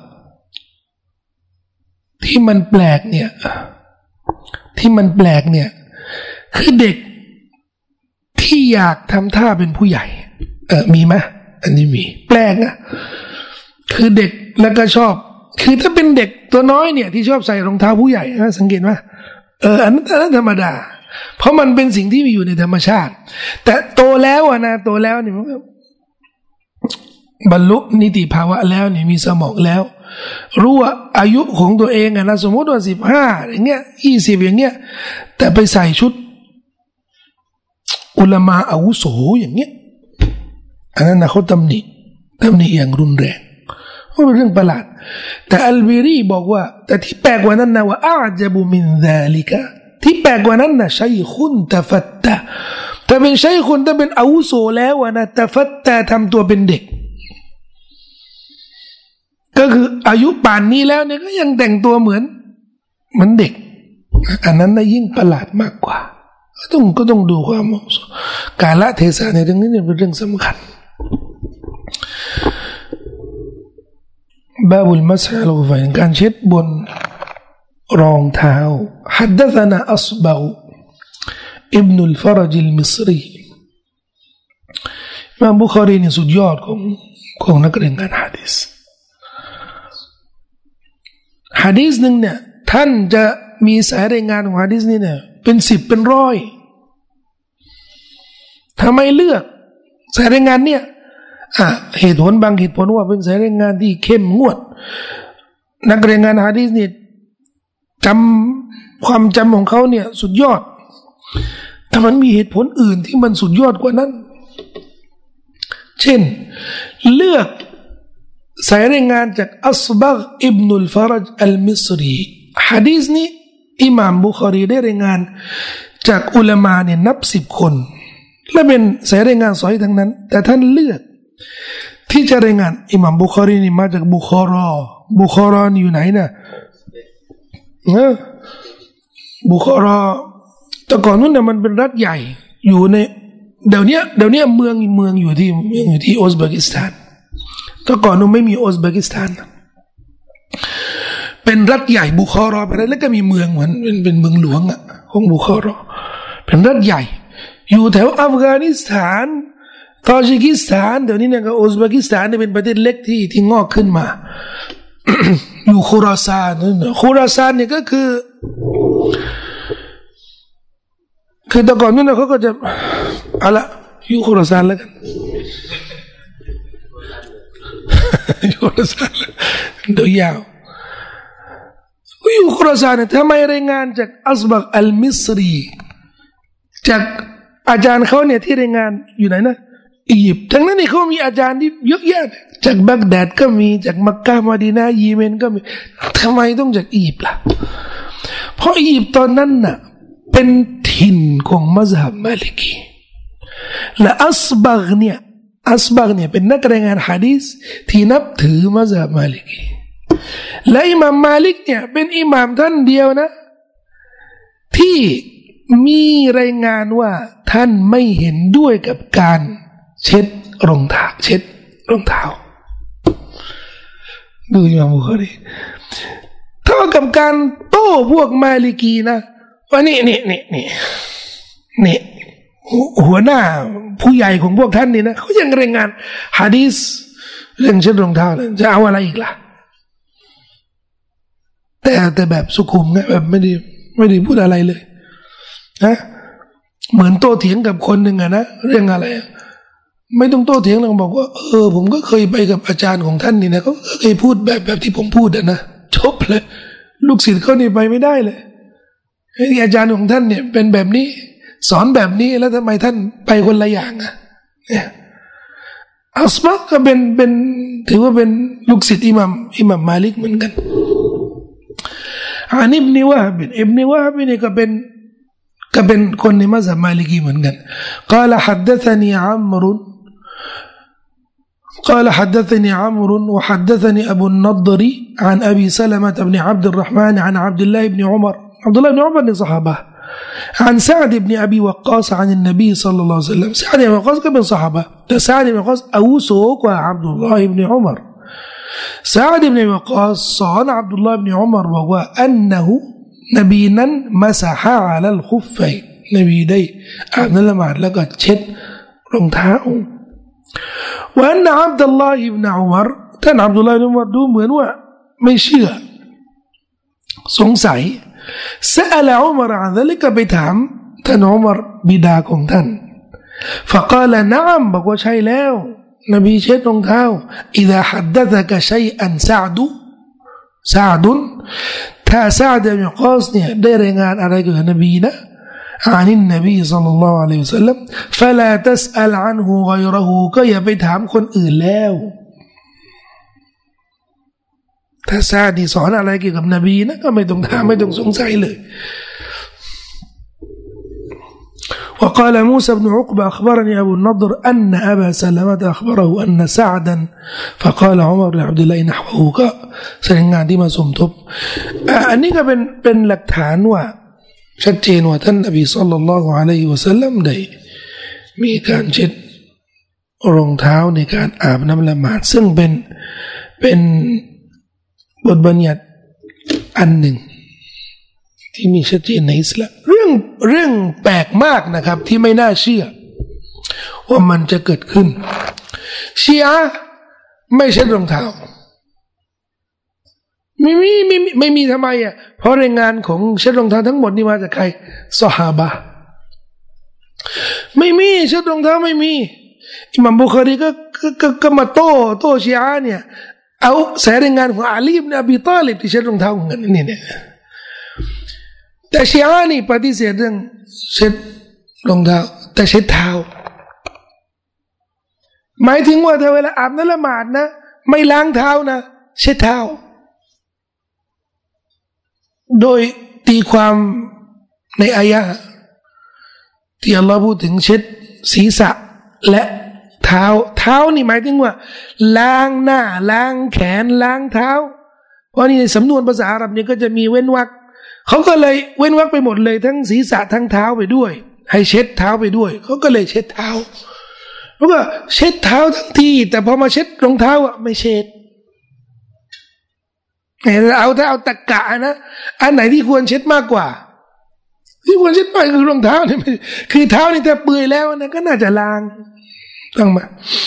ที่มันแปลกเนี่ยที่มันแปลกเนี่ยคือเด็กที่อยากทำท่าเป็นผู้ใหญ่เออมีไหมอันนี้มีแปลกนะคือเด็กแล้วก็ชอบคือถ้าเป็นเด็กตัวน้อยเนี่ยที่ชอบใส่รองเท้าผู้ใหญ่นะสังเกตไหมเอออันนั้นธรรมดาเพราะมันเป็นสิ่งที่มีอยู่ในธรรมชาติแต่โตแล้วอะนะโตแล้วเนี่ยมันก็บรรลุนิติภาวะแล้วเนี่ยมีสมองแล้วรู้ว่าอายุของตัวเองอะนะสมมติว่าสิบห้าอย่างเงี้ยยี่สิบอย่างเงี้ยแต่ไปใส่ชุดอุลามะอาวุโสอย่างเงี้ยอันนั้นนะเขาตำหนิตำหนิอย่างรุนแรงเพราะเป็นเรื่องประหลาดแต่อัลบีรีบอกว่าแต่ที่แปลกกว่านั้นนะว่าอาจบุมินซาลิกะที่แปลกกว่านั้นนะชัยคุนตะฟัตตะแต่เป็นชัยคุนแต่เป็นอาวุโสแล้วนะตะฟัตตะทำตัวเป็นเด็กก็คืออายุป่านนี้แล้วเนี่ยก็ยังแต่งตัวเหมือนเหมือนเด็กอันนั้นน่ะยิ่งประหลาดมากกว่าก็ต้องก็ต้องดูความเหมาะสมกาลเทศะในเรื่องนี้เนี่ยเป็นเรื่องสำคัญบาบุลมัสฮัลกุฟัยการเช็ดบนรองเท้า حدثنا أصبغ ابن الفرج المصري อิหม่ามบุคอรีนี่สุดยอดของของนักเรียนการหะดีษหะดีษหนึ่งเนี่ยท่านจะมีสายรายงานของหะดีษนี่เนี่ยเป็นสิบเป็นร้อยทำไมเลือกสายรายงานเนี่ยอ่ะเหตุผลบางเหตุผลว่าเป็นสายรายงานที่เข้มงวดนักเรียนงานหะดีษนี่จำความจำของเขาเนี่ยสุดยอดแต่มันมีเหตุผลอื่นที่มันสุดยอดกว่านั้นเช่นเลือกสายรายงานจากอัศบักอิบนุลฟารัจอัลมิสรีหะดีษนี้อิหม่ามบุคอรีได้รายงานจากอุลามะเนี่ยนับสิบคนและเป็นสายรายงานซอฮีห์ทั้งนั้นแต่ท่านเลือกที่จะรายงานอิหม่ามบุคอรีนี่มาจากบุคอรอบุคอรอนี่อยู่ไหนนะนะบุคอรอแต่ก่อนนู้นเนี่ยมันเป็นรัฐใหญ่อยู่ในเดี๋ยวนี้เดี๋ยวนี้เมืองเมืองอยู่ที่เมืองอยู่ที่อุซเบกิสถานแต่ก่อนนู้นไม่มีอุซเบกิสถานเป็นรัฐใหญ่บุคอรอไปแล้วก็มีเมืองเหมือนเป็นเป็นเมืองหลวงอ่ะของบุคอรอเป็นรัฐใหญ่อยู่แถวอัฟกานิสถานตาจิกิสถานเดี๋ยวนี้เนี่ยก็อุซเบกิสถานเนี่ยเป็นประเทศเล็กที่ที่งอกขึ้นมา อยู่คุราซานนั่นนะคุราซานเนี่ยก็คือคือแต่ก่อนนู้นนะเขาก็จะเอาละอยู่คุราซานแล้วกันอยู่คุราซานเดี๋ยวยาวอยู่คุราซานเนี่ยทำไมรายงานจากอัสบักอัลมิสรีจากอาจารย์เขาเนี่ยที่รายงานอยู่ไหนนะอียิปต์ทั้งนั้นนี่เขามีอาจารย์ที่เยอะแยะจากบักแดดก็มีจากมักกะห์มะดีนะห์เยเมนก็มีทำไมต้องจากอียิปต์ล่ะเพราะอียิปต์ตอนนั้นน่ะเป็นถิ่นของมัซฮับมาลิกีและอัสบักเนี่ยอัสบักเนี่ยเป็นนักรายงานหะดีษที่นับถือมัซฮับมาลิกีและอิหม่ามมาลิกเนี่ยเป็นอิหม่ามท่านเดียวนะที่มีรายงานว่าท่านไม่เห็นด้วยกับการเช็ดรองเท้าเช็ดรองเท้าดูอิหม่ามบุคอรีเท่ากับการโต้พวกมาลิกีนะว่านี่นี่นี่นี่นี่หัวหน้าผู้ใหญ่ของพวกท่านนี่นะเขายังรายงานหะดีษเรื่องเช็ดรองเท้าจะเอาอะไรอีกล่ะแต่แต่แบบสุขุมไงแบบไม่ได้ไม่ได้พูดอะไรเลยนะเหมือนโต้เถียงกับคนหนึ่งอะนะเรื่องอะไรไม่ต้องโต้เถียงหรอกบอกว่าเออผมก็เคยไปกับอาจารย์ของท่านนี่นะเขาเคยพูดแบบแบบที่ผมพูดอะนะจบเลยลูกศิษย์เขานี่ไปไม่ได้เลยอาจารย์ของท่านเนี่ยเป็นแบบนี้สอนแบบนี้แล้วทำไมท่านไปคนละอย่างอะเนี่ยอัสมาก็เป็นเป็นถือว่าเป็นลูกศิษย์อิหมัมอิหมัมมาลิกเหมือนกันอานิบนิวะบินอิบนิวะบินนี่ก็เป็นก็เป็นคนในมัซฮับมาลิกีเหมือนกัน قال حدثني عمرو قال حدثني عمرو وحدثني أبو النضر عن أبي سلمة بن عبد الرحمن عن عبد الله بن عمر عبد الله بن عمر بن صحابة عن سعد بن أبي وقاص عن النبي صلى الله عليه وسلم سعد بن وقاص كان صحابة سعد بن وقاص أوسوك وعبد الله بن عمر سعد بن وقاص صان عبد الله بن عمر وهو أنه نبينا مسح على الخفين نبي دي أعلم لما لقد شد رمتاه وأن عبد الله بن عمر كان عبد الله بن عمر دوم ونوعไม่เชื่อสงสัย سأل عمر عن ذلك ไปถามท่านอุมัรบิดาของท่าน فقال نعم บอกว่าใช่แล้วนบีเช็ดรองเท้า إذا حدثك شيئا سعد سعد ถ้าซาดบินวะกอซเนี่ยได้รายงานอะไรเกี่ยวกับนบีนะعن النبي صلى الله عليه وسلم فلا تسأل عنه غيره ก็อย่าไปถามคนอื่นแล้วถ้าซาดีสอนอะไรเกี่ยวกับนบีนะก็ไม่ต้องถามไม่ต้องสงสัยเลย وقال موسى بن عقبة أخبرني أبو النضر أن أبا سلمة أخبره أن سعدا فقال عمر لعبد الله نحوه ก็แสดงงานที่มาสมทบอันนี้ก็เป็นเป็นหลักฐานว่าชัดเจนว่าท่านนบีศ็อลลัลลอฮุอะลัยฮิวะซัลลัมได้มีการเช็ดรองเท้าในการอาบน้ำละหมาดซึ่งเป็นเป็นบทบัญญัติอันหนึ่งที่มีชัดเจนในอิสลามเรื่องเรื่องแปลกมากนะครับที่ไม่น่าเชื่อว่ามันจะเกิดขึ้นชีอะห์ไม่เช็ดรองเท้าไม่มีไม่มีไม่มีทำไมอ่ะเพราะรายงานของเช็ดรองเท้าทั้งหมดนี่มาจากใครซอฮาบะห์ไม่มีเช็ดรองเท้าไม่มีอิหม่ามบุคอรีก็ก็ก็มาโต้โต้ชีอะห์เนี่ยเอาสายรายงานของอาลีอิบนุอบีฏอลิบที่เช็ดรองเท้าของกันนี่เนี่ยแต่ชีอะห์นี่ปฏิเสธเรื่องเช็ดรองเท้าแต่เช็ดเท้าหมายถึงว่าถ้าเวลาอาบน้ำละหมาดนะไม่ล้างเท้านะเช็ดเท้าโดยตีความในอายะห์ที่อัลลอฮ์พูดถึงเช็ดศีรษะและเท้าเท้านี่หมายถึงว่าล้างหน้าล้างแขนล้างเท้าเพราะนี่ในสำนวนภาษาอาหรับเนี่ยก็จะมีเว้นวรรคเขาก็เลยเว้นวรรคไปหมดเลยทั้งศีรษะทั้งเท้าไปด้วยให้เช็ดเท้าไปด้วยเขาก็เลยเช็ดเท้าเพราะว่าเช็ดเท้าทั้งทีแต่พอมาเช็ดรองเท้าอ่ะไม่เช็ดเอาถ้าเอาตะกะนะอันไหนที่ควรเช็ดมากกว่าที่ควรเช็ดมากคือรองเท้าเนี่ยคือเท้านี่ถ้าเปื่อยแล้วนะก็น่าจะล้างต้องมา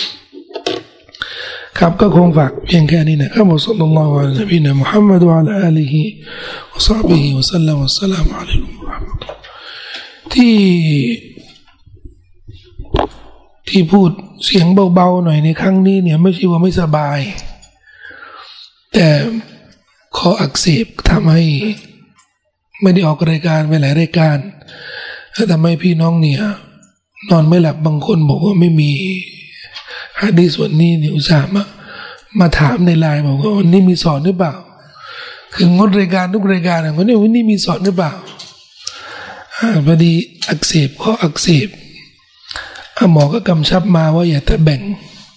ครับก็คงฝากเพียงแค่นี้นะครับศ็อลลัลลอฮุอะลัยฮิวะซัลลัมมุฮัมมัดวะอะลาอาลีฮิวะศอฮบิฮิวะซัลลัมวัสสลามุอะลัยกุมวะเราะห์มะตุลลอฮ์ที่ที่พูดเสียงเบาๆหน่อยในครั้งนี้เนี่ยไม่ใช่ว่าไม่สบายแต่คออักเสบทำให้ไม่ได้ออกรายการไปหลายรายการแล้วทำให้พี่น้องเนี่ยนอนไม่หลับบางคนบอกว่าไม่มีหะดีษส่วนนี้เนี่ยอุตส่าห์มามาถามในไลน์บอกว่าวันนี้มีสอนหรือเปล่าคืองดรายการทุกรายการอ่ะวันนี้วันนี้มีสอนหรือเปล่าพอดีอักเสบข้ออักเสบหมอก็กำชับมาว่าอย่าแต่แบ่ง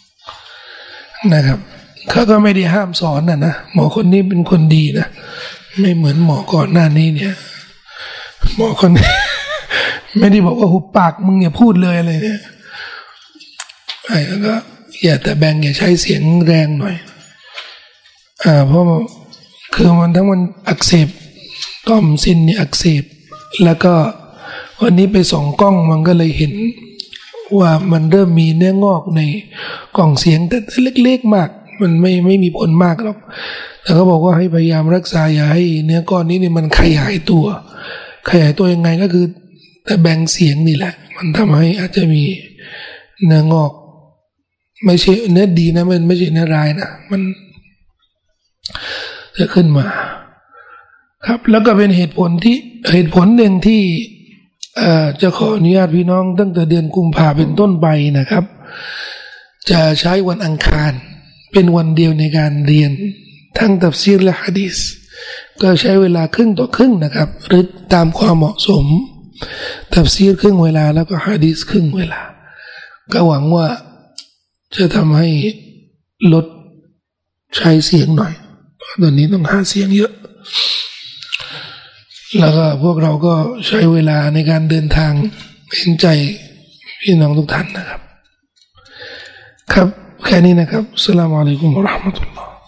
นะครับเขาก็ไม่ได้ห้ามสอนนะนะหมอคนนี้เป็นคนดีนะไม่เหมือนหมอก่อนหน้านี้เนี่ยหมอคนนี้ ไม่ได้บอกว่าหุบปากมึงอย่าพูดเลยอะไรเนี่ยไอ้แล้วก็อย่าแต่แบ่งอย่าใช้เสียงแรงหน่อยอ่าเพราะคือมันทั้งมันอักเสบต่อมซินเนี่ยอักเสบแล้วก็วันนี้ไปส่องกล้องมันก็เลยเห็นว่ามันเริ่มมีเนื้องอกในกล่องเสียงแต่เล็กๆมากมันไม่ไม่มีผลมากหรอกแต่เขาบอกว่าให้พยายามรักษาอย่าให้เนื้อก้อนนี้เนี่ยมันขยายตัวขยายตัวยังไงก็คือแต่แบ่งเสียงนี่แหละมันทำให้อาจจะมีเนื้องอกไม่ใช่เนื้อดีนะมันไม่ใช่เนื้อร้ายนะมันจะขึ้นมาครับแล้วก็เป็นเหตุผลที่เหตุผลหนึ่งที่จะขออนุญาตพี่น้องตั้งแต่เดือนกุมภาพันธ์เป็นต้นไปนะครับจะใช้วันอังคารเป็นวันเดียวในการเรียนทั้งตัฟซีรและหะดีษก็ใช้เวลาครึ่งต่อครึ่งนะครับหรือตามความเหมาะสมตัฟซีรครึ่งเวลาแล้วก็หะดีษครึ่งเวลาก็หวังว่าจะทำให้ลดใช้เสียงหน่อยตอนนี้ต้องหาเสียงเยอะแล้วก็พวกเราก็ใช้เวลาในการเดินทางเห็นใจพี่น้องทุกท่านนะครับครับแค่นี้นะครับอัสสลามุอะลัยกุมวะเราะห์มะตุลลอฮ์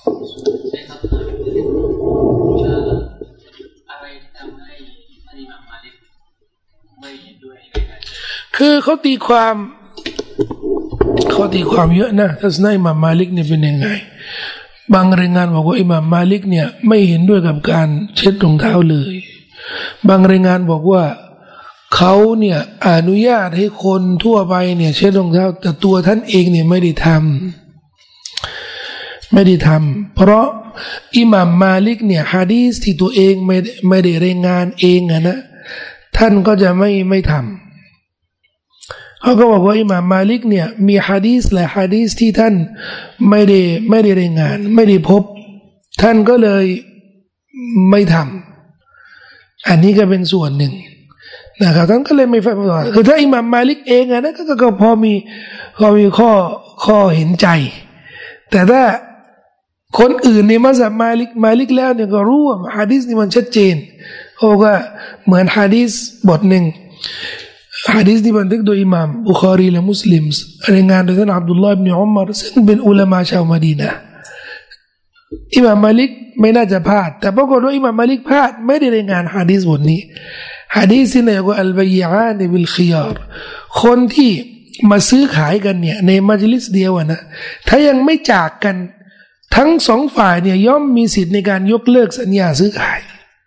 คือเขาตีความเขาตีความเยอะนะทัศนะอิหม่ามมาลิกเนี่ยเป็นยังไงบางรายงานบอกว่าอิหม่ามมาลิกเนี่ยไม่เห็นด้วยกับการเช็ดรองเท้าเลยบางรายงานบอกว่าเขาเนี่ยอนุญาตให้คนทั่วไปเนี่ยเช็ดรองเท้าแต่ตัวท่านเองเนี่ยไม่ได้ทำไม่ได้ทำเพราะอิหม่ามมาลิกเนี่ยหะดีษที่ตัวเองไม่ไม่ได้รายงานเองอะนะท่านก็จะไม่ไม่ทำเขาก็บอกว่าอิหม่ามมาลิกเนี่ยมีหะดีษหลายหะดีษที่ท่านไม่ได้ไม่ได้รายงานไม่ได้พบท่านก็เลยไม่ทำอันนี้ก็เป็นส่วนหนึ่งนะครับท่านก็เลยไม่ฟังต่อคือถ้าอิหม่ามมาลิกเองอะนะก็ก็พอมีพอมีข้อข้อเห็นใจแต่ถ้าคนอื่นในมัสยิดมาลิกมาลิกแล้วเนี่ยก็รู้ว่าหะดีษนี่มันชัดเจนเขาก็เหมือนหะดีษบทหนึ่งหะดีษที่บันทึกโดยอิหม่ามบุคอรีและมุสลิมรายงานโดยท่านอับดุลลอฮ์ อิบนุ อุมัรซึ่งเป็นอุลามะชาวมะดีนะห์อิหม่ามมาลิกไม่น่าจะพลาดแต่ปรากฏว่าอิหม่ามมาลิกพลาดไม่ได้รายงานหะดีษบทนี้หะดีษที่ไหนก็อัลบัยอานิบิลคิยารคนที่มาซื้อขายกันเนี่ยในมัจลิสเดียวนะถ้ายังไม่จากกันทั้งสองฝ่ายเนี่ยย่อมมีสิทธิ์ในการยกเลิกสัญญาซื้อขาย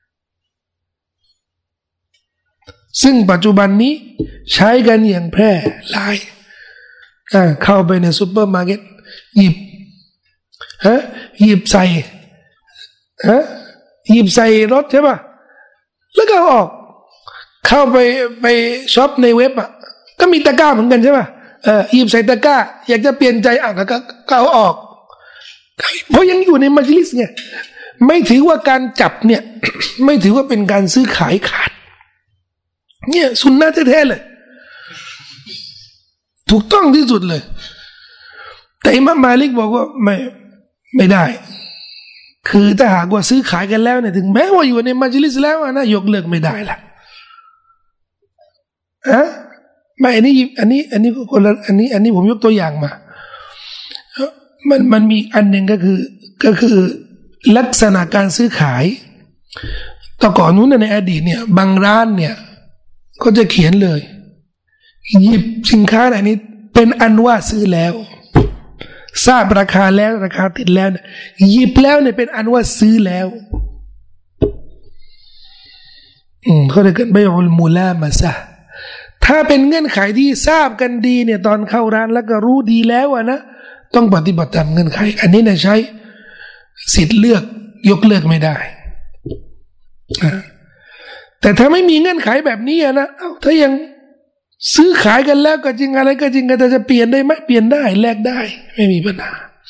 ซึ่งปัจจุบันนี้ใช้กันอย่างแพร่หลายเข้าไปในซุปเปอร์มาร์เก็ตหยิบฮะหยิบใส่ฮะหยิบใส่รถใช่ป่ะแล้วก็เอาออกเข้าไปไปช็อปในเว็บอ่ะก็มีตะกร้าเหมือนกันใช่ป่ะเออหยิบใส่ตะกร้าอยากจะเปลี่ยนใจอ่ะก็ก็เอาออกเพราะยังอยู่ในมัจลิสเนี่ยไม่ถือว่าการจับเนี่ย ไม่ถือว่าเป็นการซื้อขายขาดเนี่ยสุนนะแท้ๆเลยถูกต้องที่สุดเลยแต่อิหม่ามมาลิกบอกว่าไม่ไม่ได้คือถ้าหากว่าซื้อขายกันแล้วเนี่ยถึงแม้ว่าอยู่ในมัจลิสแล้วนะยกเลิกไม่ได้ละฮะไม่อันนี้อันนี้อันนี้คนละอันนี้อันนี้ผมยกตัวอย่างมามันมันมีอันหนึ่งก็คือก็คือลักษณะการซื้อขายแต่ก่อนนู้นในอดีตเนี่ยบางร้านเนี่ยก็จะเขียนเลยหยิบสินค้าไหนนี้เป็นอันว่าซื้อแล้วทราบราคาแล้วราคาติดแล้วหยิบแล้วเนี่ยเป็นอันว่าซื้อแล้วอืมเขาเรียกกันใบอุลมูลามาซะถ้าเป็นเงื่อนไขที่ทราบกันดีเนี่ยตอนเข้าร้านแล้วก็รู้ดีแล้วอะนะต้องปฏิบัติตามเงื่อนไขอันนี้เนี่ยใช้สิทธิ์เลือกยกเลิกไม่ได้แต่ถ้าไม่มีเงื่อนไขแบบนี้นะเอ้าถ้ายังซื้อขายกันแล้วก็จริงอะไรก็จริงก็จะเปลี่ยนได้ไหมเปลี่ยนได้แลกได้ไม่มีปัญหา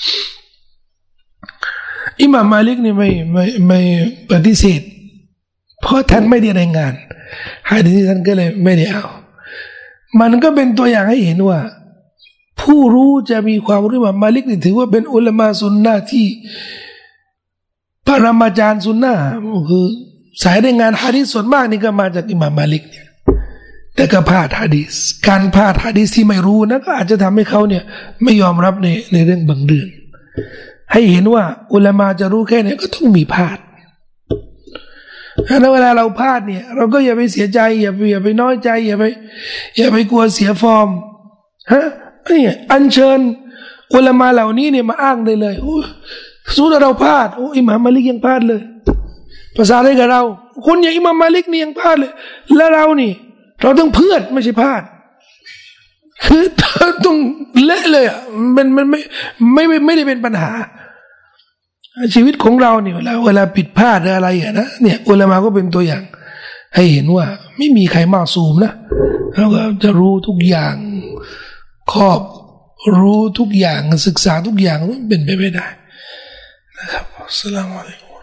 อิหม่ามมาลิกนี่ไม่ไม่ไม่ปฏิเสธเพราะท่านไม่ได้รายงานหะดีษท่านก็เลยไม่ได้เอามันก็เป็นตัวอย่างให้เห็นว่าผู้รู้จะมีความรู้ว่ามาลิกนี่ถือว่าเป็นอุลามะซุนนะห์ที่ปรมาจารย์ซุนนะห์คือสายรายงานหะดีษส่วนมากนี่ก็มาจากอิหม่ามมาลิกเนี่ยแต่ก็พลาดหะดีษการพลาดหะดีษที่ไม่รู้นะก็อาจจะทำให้เขาเนี่ยไม่ยอมรับในในเรื่องบางเรื่องให้เห็นว่าอุลามะจะรู้แค่ไหนก็ต้องมีพลาดแล้วเวลาเราพลาดเนี่ยเราก็อย่าไปเสียใจอย่าไปอย่าไปน้อยใจอย่าไปอย่าไปกลัวเสียฟอร์มฮะนี่อัญเชิญอุลามะเหล่านี้เนี่ยมาอ้างได้เลยโอ้สมมุติเราพลาดโอ้อิหม่ามมาลิกยังพลาดเลยภาษาได้กับเราคนอย่างอิหม่ามมาลิกนี่ยังพลาดเลยแล้วเรานี่เราต้องเพื่อนไม่ใช่พลาดคือต้องเละเลยอ่ะมันมันไม่ไม่ไม่ไม่ได้เป็นปัญหาชีวิตของเราเนี่ยเวลาเวลาผิดพลาดอะไรอ่ะนะเนี่ยอุลามะก็เป็นตัวอย่างให้เห็นว่าไม่มีใครมาซูมนะเราก็จะรู้ทุกอย่างครอบรู้ทุกอย่างศึกษาทุกอย่างมันเป็นไปไม่ได้นะครับอัสสลามุอะลัยกุม